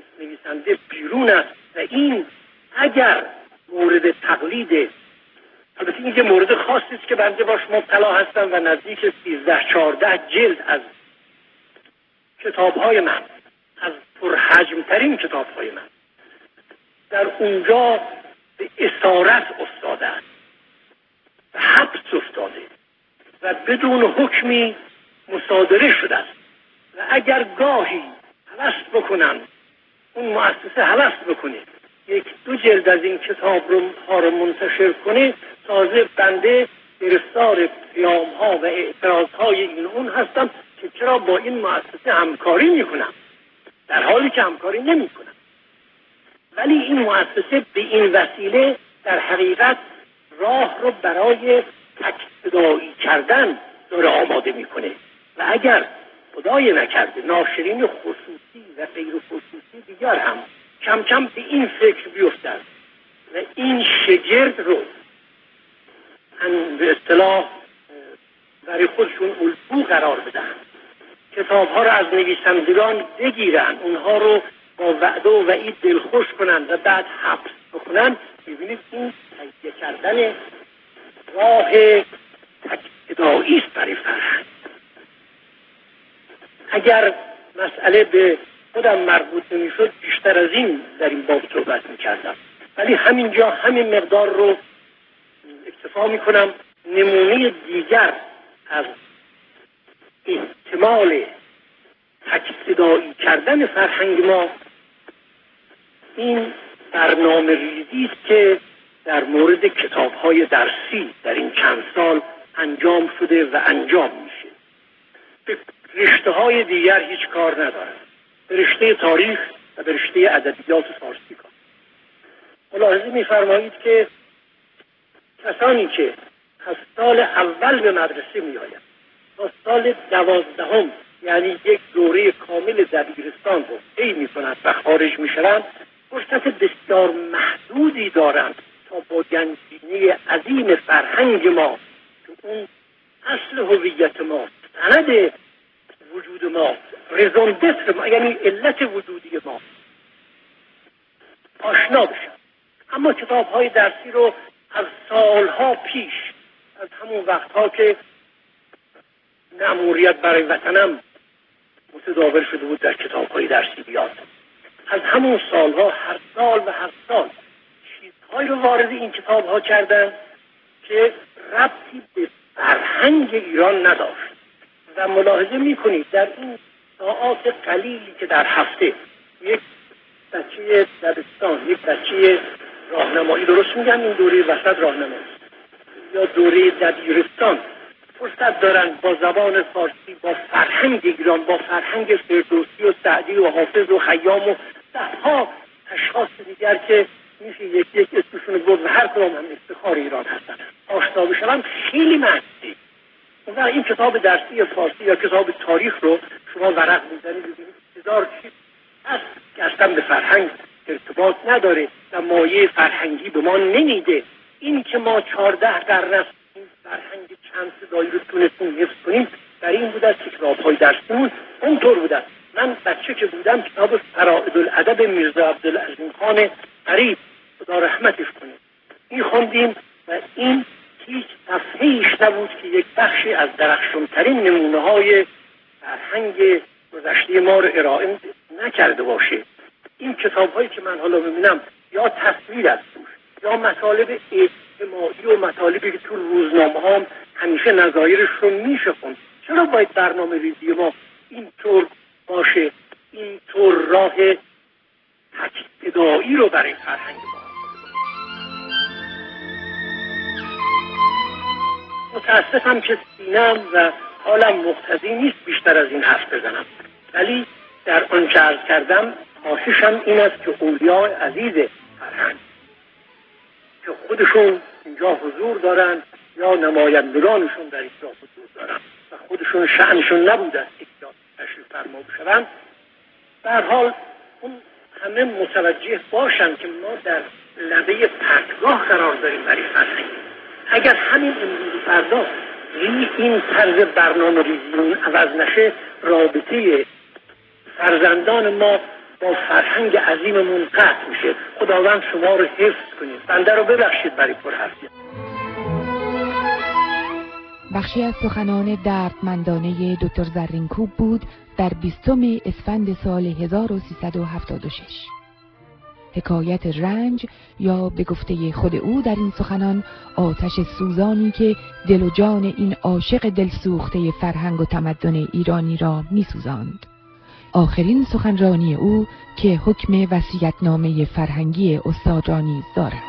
نویسنده بیرون است و این اگر مورد تقلید البته این یه مورد خاصی است که بنده باش مبتلا هستم و نزدیک سیزده چهارده جلد از کتاب‌های من، از پرحجم‌ترین کتاب‌های من، در اونجا به اسارت افتاده است و حبس افتاده و بدون حکمی مصادره شده است و اگر گاهی هوس بکنن اون مؤسسه هوس بکنه یک دو جلد از این کتاب رو ها رو منتشر کنه، تازه بنده گرفتار پیام ها و اعتراض های این اون هستم که چرا با این مؤسسه همکاری میکنم، در حالی که همکاری نمیکنم. ولی این مؤسسه به این وسیله در حقیقت راه رو برای تک‌صدایی کردن داره آماده میکنه و اگر خدای نکرده ناشرین خصوصی و غیر خصوصی دیگر هم کم کم به این فکر بیفتن و این شگرد رو به اصطلاح برای خودشون الگو قرار بدن، کتاب ها رو از نویسندگان بگیرن، اونها رو با وعده و وعید دلخوش کنن و بعد حبس بکنن، ببینید این تهیه کردن راه تک‌صدایی است برای فرهنگ. اگر مسئله به خودم مربوط نمی‌شد بیشتر از این در این باب صحبت می‌کردم، ولی همینجا همین مقدار رو اکتفا می‌کنم. نمونه دیگر از احتمال تک‌صدایی کردن فرهنگ ما این برنامه ریزی است که در مورد کتاب‌های درسی در این چند سال انجام شده و انجام میشه. به رشته‌های دیگر هیچ کار ندارد، به رشته تاریخ و به رشته ادبیات فارسی کار. ملاحظه می‌فرمایید که کسانی که از سال اول به مدرسه می‌آیند تا سال دوازدهم، یعنی یک دوره کامل دبیرستان رو طی می‌کنند و خارج می‌شوند، فرصت بسیار محدودی دارند تا با گنجینه عظیم فرهنگ ما که اون اصل هویت ما، سند وجود ما، رزون دتر ما، یعنی علت وجودی ما، آشنا بشن. اما کتاب‌های درسی رو از سالها پیش، از همون وقتها که مأموریت برای وطنم متداول شده بود در کتاب‌های درسی بیاد، از همون سالها هر سال و هر سال چیزهایی رو وارد این کتاب‌ها کردن که ربطی به فرهنگ ایران نداشت. و ملاحظه می‌کنید در این ساعات قلیلی که در هفته یک بچه دبستان، یک بچه راهنمایی، درست میگم این دوره وسط راهنمایی یا دوره دبیرستان، فرصت دارن با زبان فارسی، با فرهنگ ایران، با فرهنگ فردوسی و سعدی و حافظ و خیام و صدها اشخاص دیگر که میشه یک یک اسمشون گفت و هر کدام هم افتخار ایران هستن، آشنا بشن، خیلی معنی. و این کتاب درسی فارسی یا کتاب تاریخ رو شما ورق میزنید ببینید هزار چیز هست که اصلا به فرهنگ ارتباط نداره و مایه فرهنگی به ما نمیده. این که ما چهارده قرن است این فرهنگ چند صدایی رو تونستیم حفظ کنیم در این بود است که کتاب‌های درسیمون اونطور بود است. من بچه که بودم کتاب فرائد الادب میرزا عبدالعظیم خان قریب خدا رحمتش کنه میخوندیم و این هیچ صفحه‌ایش نبود که یک بخشی از درخشان‌ترین نمونه‌های فرهنگ گذشته ما رو ارائه نکرده باشه. این کتاب‌هایی که من حالا می‌بینم یا تصویر است یا مطالب اجتماعی و مطالبی که تو روزنامه‌ها هم همیشه نظایرش رو میشه خوند. چرا باید برنامه ریزی ما اینطور باشه، اینطور راه تک‌صدایی رو برای فرهنگ ما؟ متاسفم که سینم و حالم مقتضی نیست بیشتر از این حرف بزنم، ولی در آنچه عرض کردم خواهشم این است که اولیاء عزیز فرهنگ که خودشون اینجا حضور دارن یا نمایندگانشون در اینجا حضور دارن و خودشون شأنشون نبوده است که تشریف فرما بشوند، به هر حال اون همه متوجه باشن که ما در لبه پرتگاه قرار داریم برای فرهنگ. اگر همین امروز فردا این طرز برنامه ریزی عوض نشه، رابطه فرزندان ما با فرهنگ عظیممون قطع میشه. خداوند شما رو حفظ کنید. بنده رو ببخشید برای پرحرفی. بخشی از سخنان دردمندانه دکتر زرینکوب بود در بیستم اسفند سال هزار و سیصد و هفتاد و شش. حکایت رنج یا به گفته خود او در این سخنان آتش سوزانی که دل و جان این عاشق دلسوخته فرهنگ و تمدن ایرانی را می‌سوزاند. آخرین سخنرانی او که حکم وصیت‌نامه فرهنگی استاد را نیز دارد.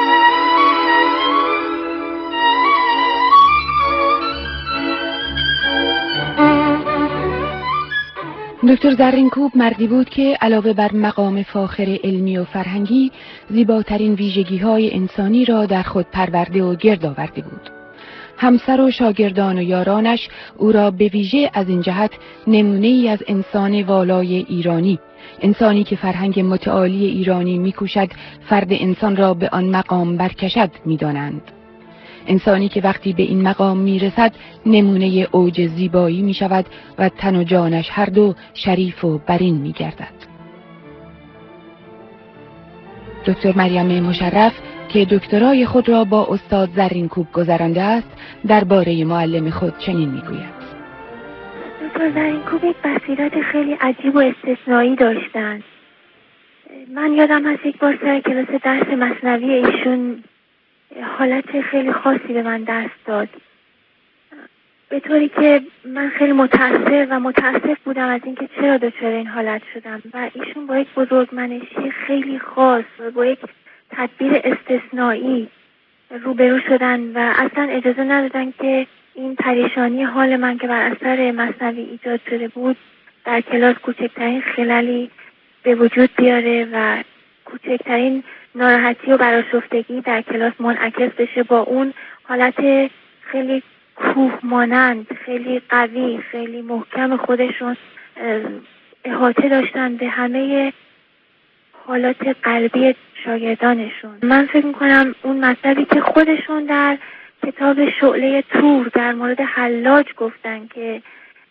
دکتر زرینکوب مردی بود که علاوه بر مقام فاخر علمی و فرهنگی، زیباترین ویژگی‌های انسانی را در خود پرورده و گرد آورده بود. همسر و شاگردان و یارانش او را به ویژه از این جهت نمونه‌ای از انسان والای ایرانی، انسانی که فرهنگ متعالی ایرانی می‌کوشد فرد انسان را به آن مقام برکشد می‌دانند. انسانی که وقتی به این مقام میرسد نمونه اوج زیبایی می شود و تن و جانش هر دو شریف و برین می گردد. دکتر مریم مشرف که دکترای خود را با استاد زرینکوب گذرانده است درباره معلم خود چنین می گوید. دکتر زرینکوب یک بصیرت خیلی عجیب و استثنایی داشتند. من یادم هست یک بار سر کلاس درس مثنوی ایشون حالت خیلی خاصی به من دست داد، به طوری که من خیلی متأثر و متأسف بودم از اینکه چرا دچار این حالت شدم و ایشون با یک بزرگمنشی خیلی خاص و با یک تدبیر استثنایی روبرو شدن و اصلا اجازه ندادن که این پریشانی حال من که بر اثر مثنوی ایجاد شده بود در کلاس کوچکترین خللی به وجود بیاره و کوچکترین ناراحتی و برآشفتگی در کلاس منعکس بشه. با اون حالت خیلی کوه مانند، خیلی قوی، خیلی محکم خودشون احاطه داشتن به همه حالات قلبی شاگردانشون. من فکر میکنم اون مطلبی که خودشون در کتاب شعله تور در مورد حلاج گفتن که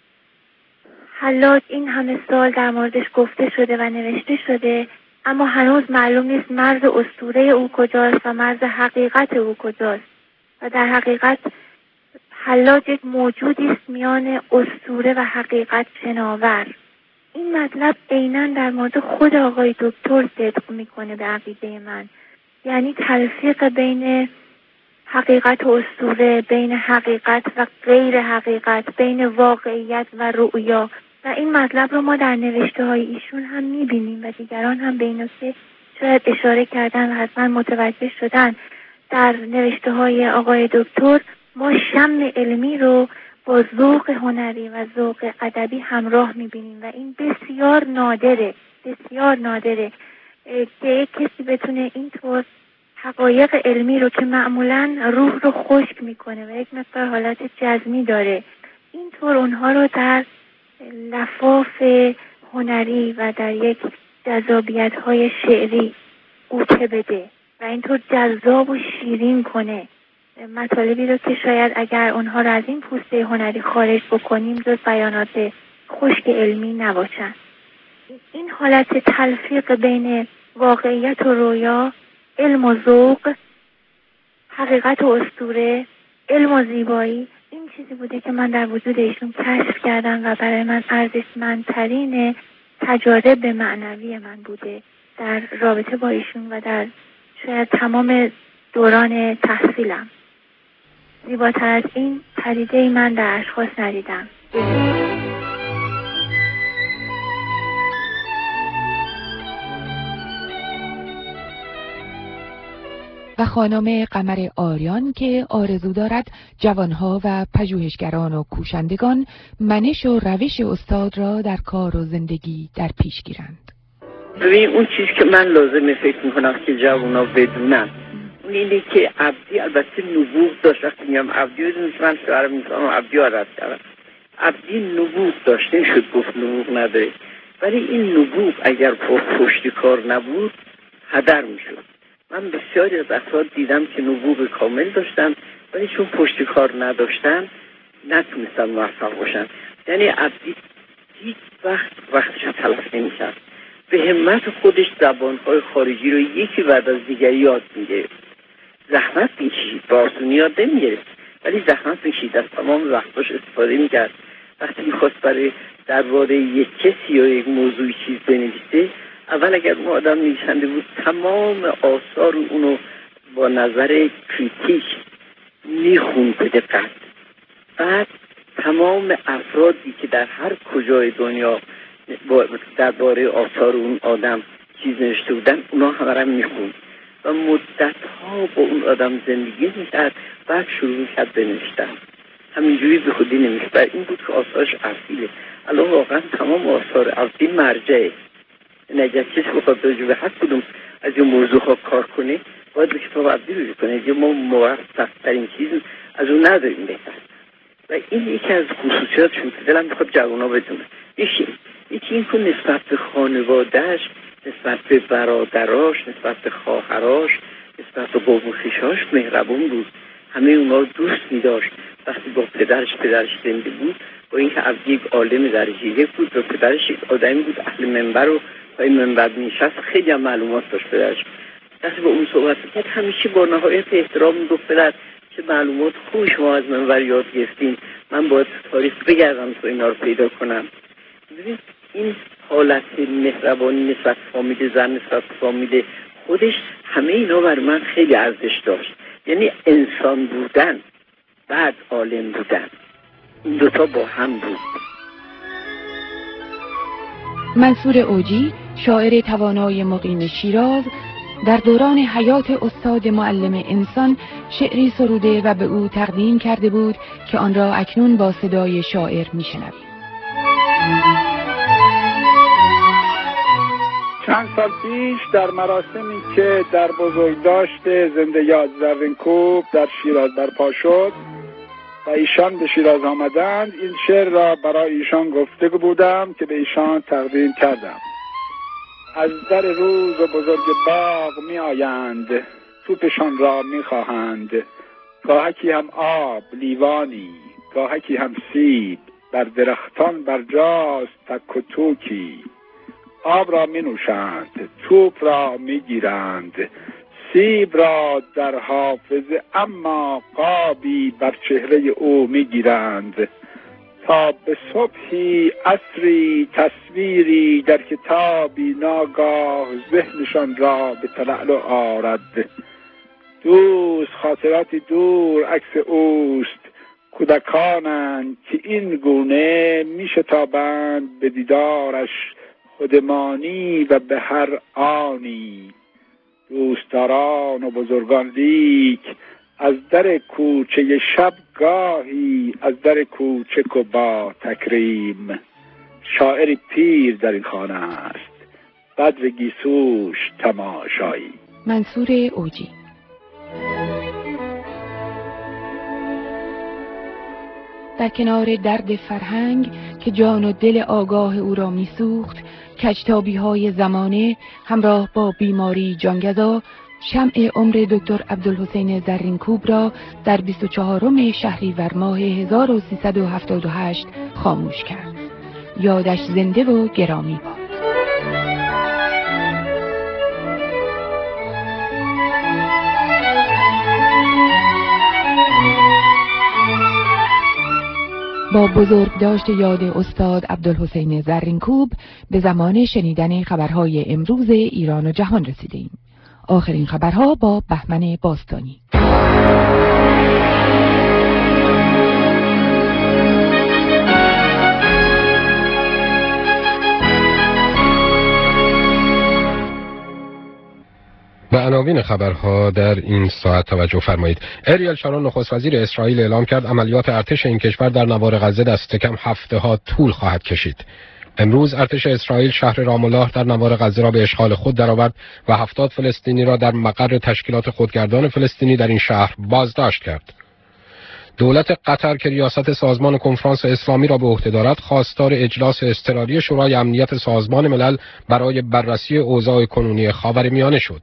حلاج این همه سال در موردش گفته شده و نوشته شده اما هنوز معلوم نیست مرز اسطوره او کجاست و مرز حقیقت او کجاست و در حقیقت حلاج یک موجودی است میان اسطوره و حقیقت شناور. این مطلب عیناً در مورد خود آقای دکتر صدق میکنه به عقیده من، یعنی تلفیق بین حقیقت و اسطوره، بین حقیقت و غیر حقیقت، بین واقعیت و رؤیا. و این مطلب رو ما در نوشته های ایشون هم میبینیم و دیگران هم به این نکته شاید اشاره کردن و حتما متوجه شدن. در نوشته های آقای دکتر ما شم علمی رو با ذوق هنری و ذوق ادبی همراه میبینیم و این بسیار نادره، بسیار نادره که یک کسی بتونه اینطور حقایق علمی رو که معمولاً روح رو خشک میکنه و یک مقدار حالت جزمی داره، اینطور اونها رو در لفاف هنری و در یک جذابیت‌های شعری قوطه بده و اینطور جذاب و شیرین کنه مطالبی رو که شاید اگر اونها رو از این پوسته هنری خارج بکنیم جز بیانات خشک علمی نباشن. این حالت تلفیق بین واقعیت و رویا، علم و ذوق، حقیقت و اسطوره، علم و زیبایی، این چیزی بوده که من در وجود ایشون کشف کردم و برای من ارزشمندترین تجارب معنوی من بوده در رابطه با ایشون و در شاید تمام دوران تحصیلم. زیباتر از این پدیده‌ای من در اشخاص ندیدم. و خانم قمر آریان که آرزو دارد جوانها و پژوهشگران و کوشندگان منش و روش استاد را در کار و زندگی در پیش گیرند. ببین اون چیزی که من لازمه فکر میکنم که جوانها بدونن اون اینه که عبدی البته نبوغ داشت. وقتی میگم عبدی بدونید من شعر میکنم عبدی ها رد کردم. عبدی نبوغ داشت، نمیشد گفت نبوغ نداره، ولی این نبوغ اگر پشت کار نبود هدر میشد. من بسیاری از افراد دیدم که نبوغ کامل داشتن ولی چون پشت کار نداشتن نتونستن موفق باشن. یعنی عبدی هیچ وقت وقتش رو تلف نمی‌کرد. به همت خودش زبان‌های خارجی رو یکی بعد از دیگری یاد می‌گرفت. زحمت می‌کشید، با آسونی یاد نمی‌گرفت. ولی زحمت می‌کشید، از تمام وقتاش استفاده می‌کرد. وقتی می‌خواست برای درباره یک کسی یا یک موضوعی چیز بنویسه، اول اگر اون آدم نویسنده بود تمام آثار اونو با نظر کریتیک میخوند به دقت. بعد تمام افرادی که در هر کجای دنیا درباره آثار اون آدم چیز نوشته بودن، اونا همه را میخوند و مدت‌ها با اون آدم زندگی میکرد. بعد شروع کرد بنوشتن. همینجوری به خودی نمیشه. برای این بود که آثارش اصیله. الان واقعا تمام آثار اصیل مرجعه. اگر کسی بخواد به هر کدوم از این موضوع ها کار کنه، باید به کتاب عبدی رو کنه. یه ما موفق ترین چیز از اون نداریم بهتر. و این یکی از خصوصیاتشون که دلم میخواد جوانا بدونه. یکی یکی این که نسبت به خانوادهش، نسبت به برادراش، نسبت به خواهراش، نسبت به قوم و خویشاش مهربون بود. همه اونا دوست می‌داشت. وقتی با پدرش پدرش زنده بود، با اینکه عبدی یک عالم درجه یک بود و پدرش یک آدمی بود اهل منبر و پای منبر میشست، خیلی هم معلومات داشت پدرش. وقتی با اون صحبت کرد همیشه با نهایت احترام میگفت پدر چه معلومات خوبی شما از منبر یاد گرفتین، من باید تاریخ بگردم تا اینا رو پیدا کنم. ببین این حالت مهربانی نسبت فامیل زن، نسبت فامیل خودش، همه اینا برای من خیلی ارزش داشت. یعنی انسان بودن بعد عالم بودن، این دوتا با هم بود. منصور اوجی، شاعر توانای مقیم شیراز، در دوران حیات استاد معلم انسان شعری سروده و به او تقدیم کرده بود که آن را اکنون با صدای شاعر میشنویم. چند سال پیش در مراسمی که در بزرگداشت زنده یاد زرینکوب در شیراز برپا شد و ایشان به شیراز آمدند، این شعر را برای ایشان گفته بودم که به ایشان تقدیم کردم. از در روز و بزرگ باغ می آیند، توپشان را می خواهند، گاهکی هم آب لیوانی، گاهکی هم سیب، بر درختان برجاست تک و توکی. آب را می نوشند، توپ را می گیرند، سیب را در حافظه اما قابی بر چهره او می گیرند. تا به صبحی عصری تصویری در کتابی ناگاه ذهنشان را به تلألؤ آرد. دوست خاطراتی دور عکس اوست، کودکانند که این گونه می شتابند به دیدارش خودمانی و به هر آنی. دوستداران و بزرگان لیک از در کوچه شب گاهی، از در کوچک و با تکریم. شاعری پیر در این خانه است، بدر گیسوش تماشایی. منصور اوجی. در کنار درد فرهنگ که جان و دل آگاه او را میسوخت، کجتابی های زمانه همراه با بیماری جانگزا شمع عمر دکتر عبدالحسین زرینکوب را در بیست و چهارم شهریور ماه هزار و سیصد و هفتاد و هشت خاموش کرد. یادش زنده و گرامی باد. با بزرگداشت یاد استاد عبدالحسین زرینکوب به زمان شنیدن خبرهای امروز ایران و جهان رسیدیم. آخرین خبرها با بهمن باستانی. به عناوین خبرها در این ساعت توجه فرمایید. اریل شارون نخست وزیر اسرائیل اعلام کرد عملیات ارتش این کشور در نوار غزه دست کم هفته ها طول خواهد کشید. امروز ارتش اسرائیل شهر رام الله در نوار غزه را به اشغال خود درآورد و هفتاد فلسطینی را در مقر تشکیلات خودگردان فلسطینی در این شهر بازداشت کرد. دولت قطر که ریاست سازمان کنفرانس اسلامی را به عهده دارد، خواستار اجلاس اضطراری شورای امنیت سازمان ملل برای بررسی اوضاع کنونی خاورمیانه شد.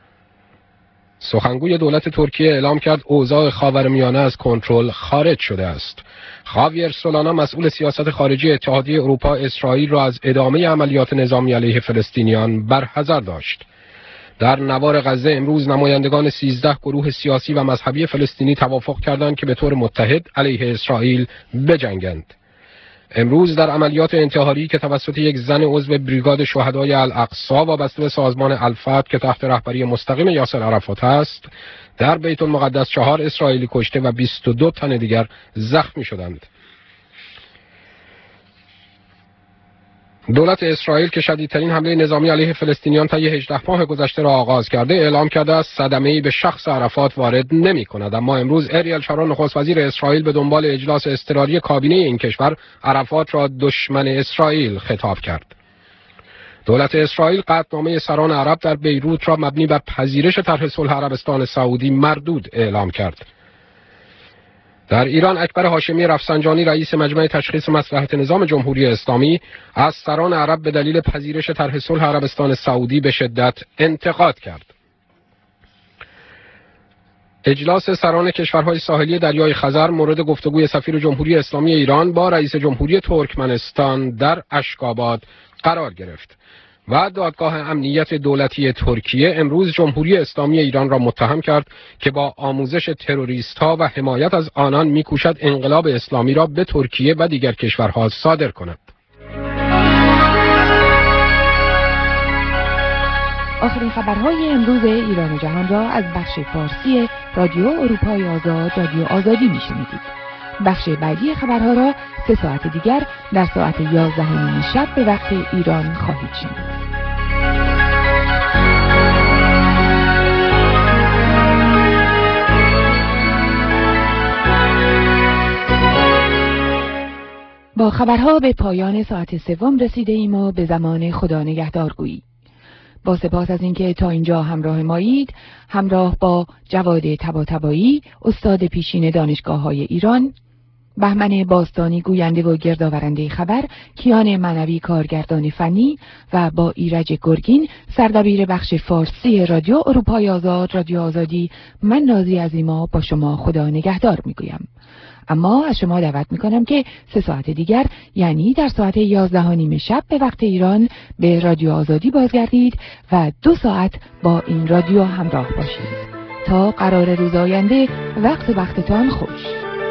سخنگوی دولت ترکیه اعلام کرد اوضاع خاورمیانه از کنترل خارج شده است. خاویر سولانا مسئول سیاست خارجی اتحادیه اروپا اسرائیل را از ادامه عملیات نظامی علیه فلسطینیان برحذر داشت. در نوار غزه امروز نمایندگان سیزده گروه سیاسی و مذهبی فلسطینی توافق کردند که به طور متحد علیه اسرائیل بجنگند. امروز در عملیات انتحاری که توسط یک زن عضو بریگاد شهدای الاقصی وابسته به سازمان الفتح که تحت رهبری مستقیم یاسر عرفات است، در بیت المقدس چهار اسرائیلی کشته و بیست و دو تن دیگر زخمی شدند. دولت اسرائیل که شدیدترین حمله نظامی علیه فلسطینیان طی هجده ماه گذشته را آغاز کرده، اعلام کرده است صدمه‌ای به شخص عرفات وارد نمی کند. اما امروز اریل شارون نخست وزیر اسرائیل به دنبال اجلاس اضطراری کابینه این کشور عرفات را دشمن اسرائیل خطاب کرد. دولت اسرائیل قطعنامه سران عرب در بیروت را مبنی بر پذیرش طرح صلح عربستان سعودی مردود اعلام کرد. در ایران اکبر هاشمی رفسنجانی رئیس مجمع تشخیص مصلحت نظام جمهوری اسلامی از سران عرب به دلیل پذیرش طرح صلح عربستان سعودی به شدت انتقاد کرد. اجلاس سران کشورهای ساحلی دریای خزر مورد گفتگوی سفیر جمهوری اسلامی ایران با رئیس جمهوری ترکمنستان در اشکاباد قرار گرفت و دادگاه امنیت دولتی ترکیه امروز جمهوری اسلامی ایران را متهم کرد که با آموزش تروریست‌ها و حمایت از آنان می‌کوشد انقلاب اسلامی را به ترکیه و دیگر کشورها صادر کند. آخرین خبرهای امروز ایران و جهان را از بخش فارسی رادیو اروپای آزاد رادیو آزادی میشنوید. بخش بعدی خبرها را سه ساعت دیگر در ساعت یازده و نیم شب به وقت ایران خواهید شنید. با خبرها به پایان ساعت سوم رسیده ایم و به زمان خدا نگهدارگویی. با سپاس از اینکه تا اینجا همراه مایید، همراه با جواد طباطبایی، استاد پیشین دانشگاه‌های ایران، بهمن باستانی گوینده و گردآورنده خبر، کیان منوی کارگردان فنی و با ایرج گرگین سردبیر بخش فارسی رادیو اروپای آزاد رادیو آزادی، من نازی عظیما با شما خدا نگهدار میگویم. اما از شما دعوت میکنم که سه ساعت دیگر یعنی در ساعت یازده و نیم شب به وقت ایران به رادیو آزادی بازگردید و دو ساعت با این رادیو همراه باشید. تا قرار روز آینده وقت وقتتان خوش.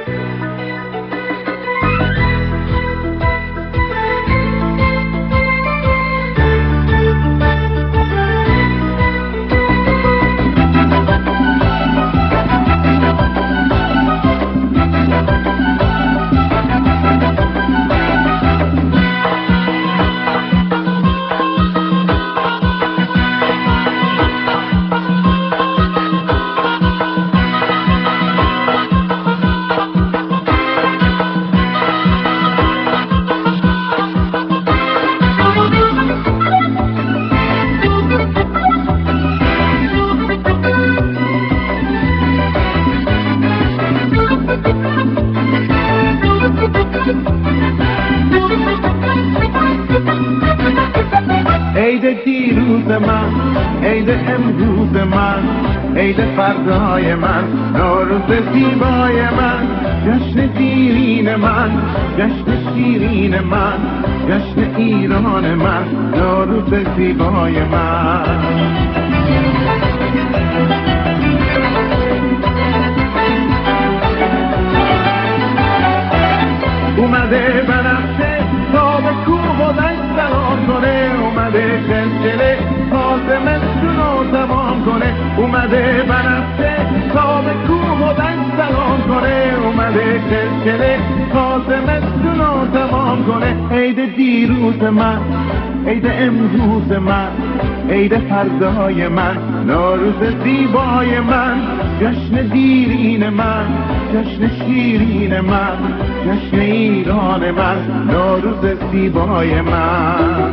عید دیروز من، عید امروز من، عید فردای من، نوروز زیبای من، جشن دیرین من، جشن شیرین من، جشن ایران من، نوروز زیبای من. اومده بنفشه تا به کوه و دشت سلام کنه، اومده چلچله تا زمستون رو تمام کنه، اومده بنفشه تا به کوه و دشت سلام کنه، اومده چلچله تا زمستون رو تمام کنه. عید دیروز من، عید امروز من، عید فردای من، نوروز زیبای من، جشن دیرین من، جشن شیرین من، جشن ایران من، نوروز زیبای من.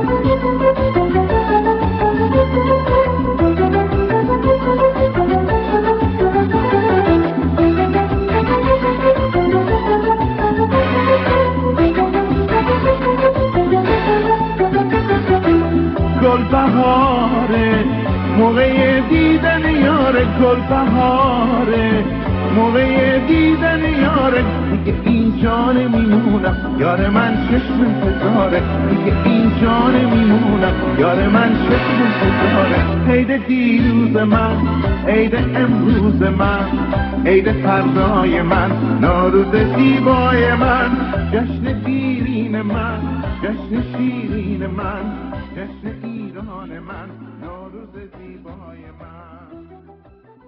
گل بهاره موقع دیدن یاره، گل بهاره موقع دیدن یاره، این این جان میمونم یار من چشم ستاره دیگه این جان میمونم یار من چشم ستاره عید دیروز من عید امروز من عید فردای من نوروز زیبای من جشن دیرین من جشن شیرین من جشن ایران من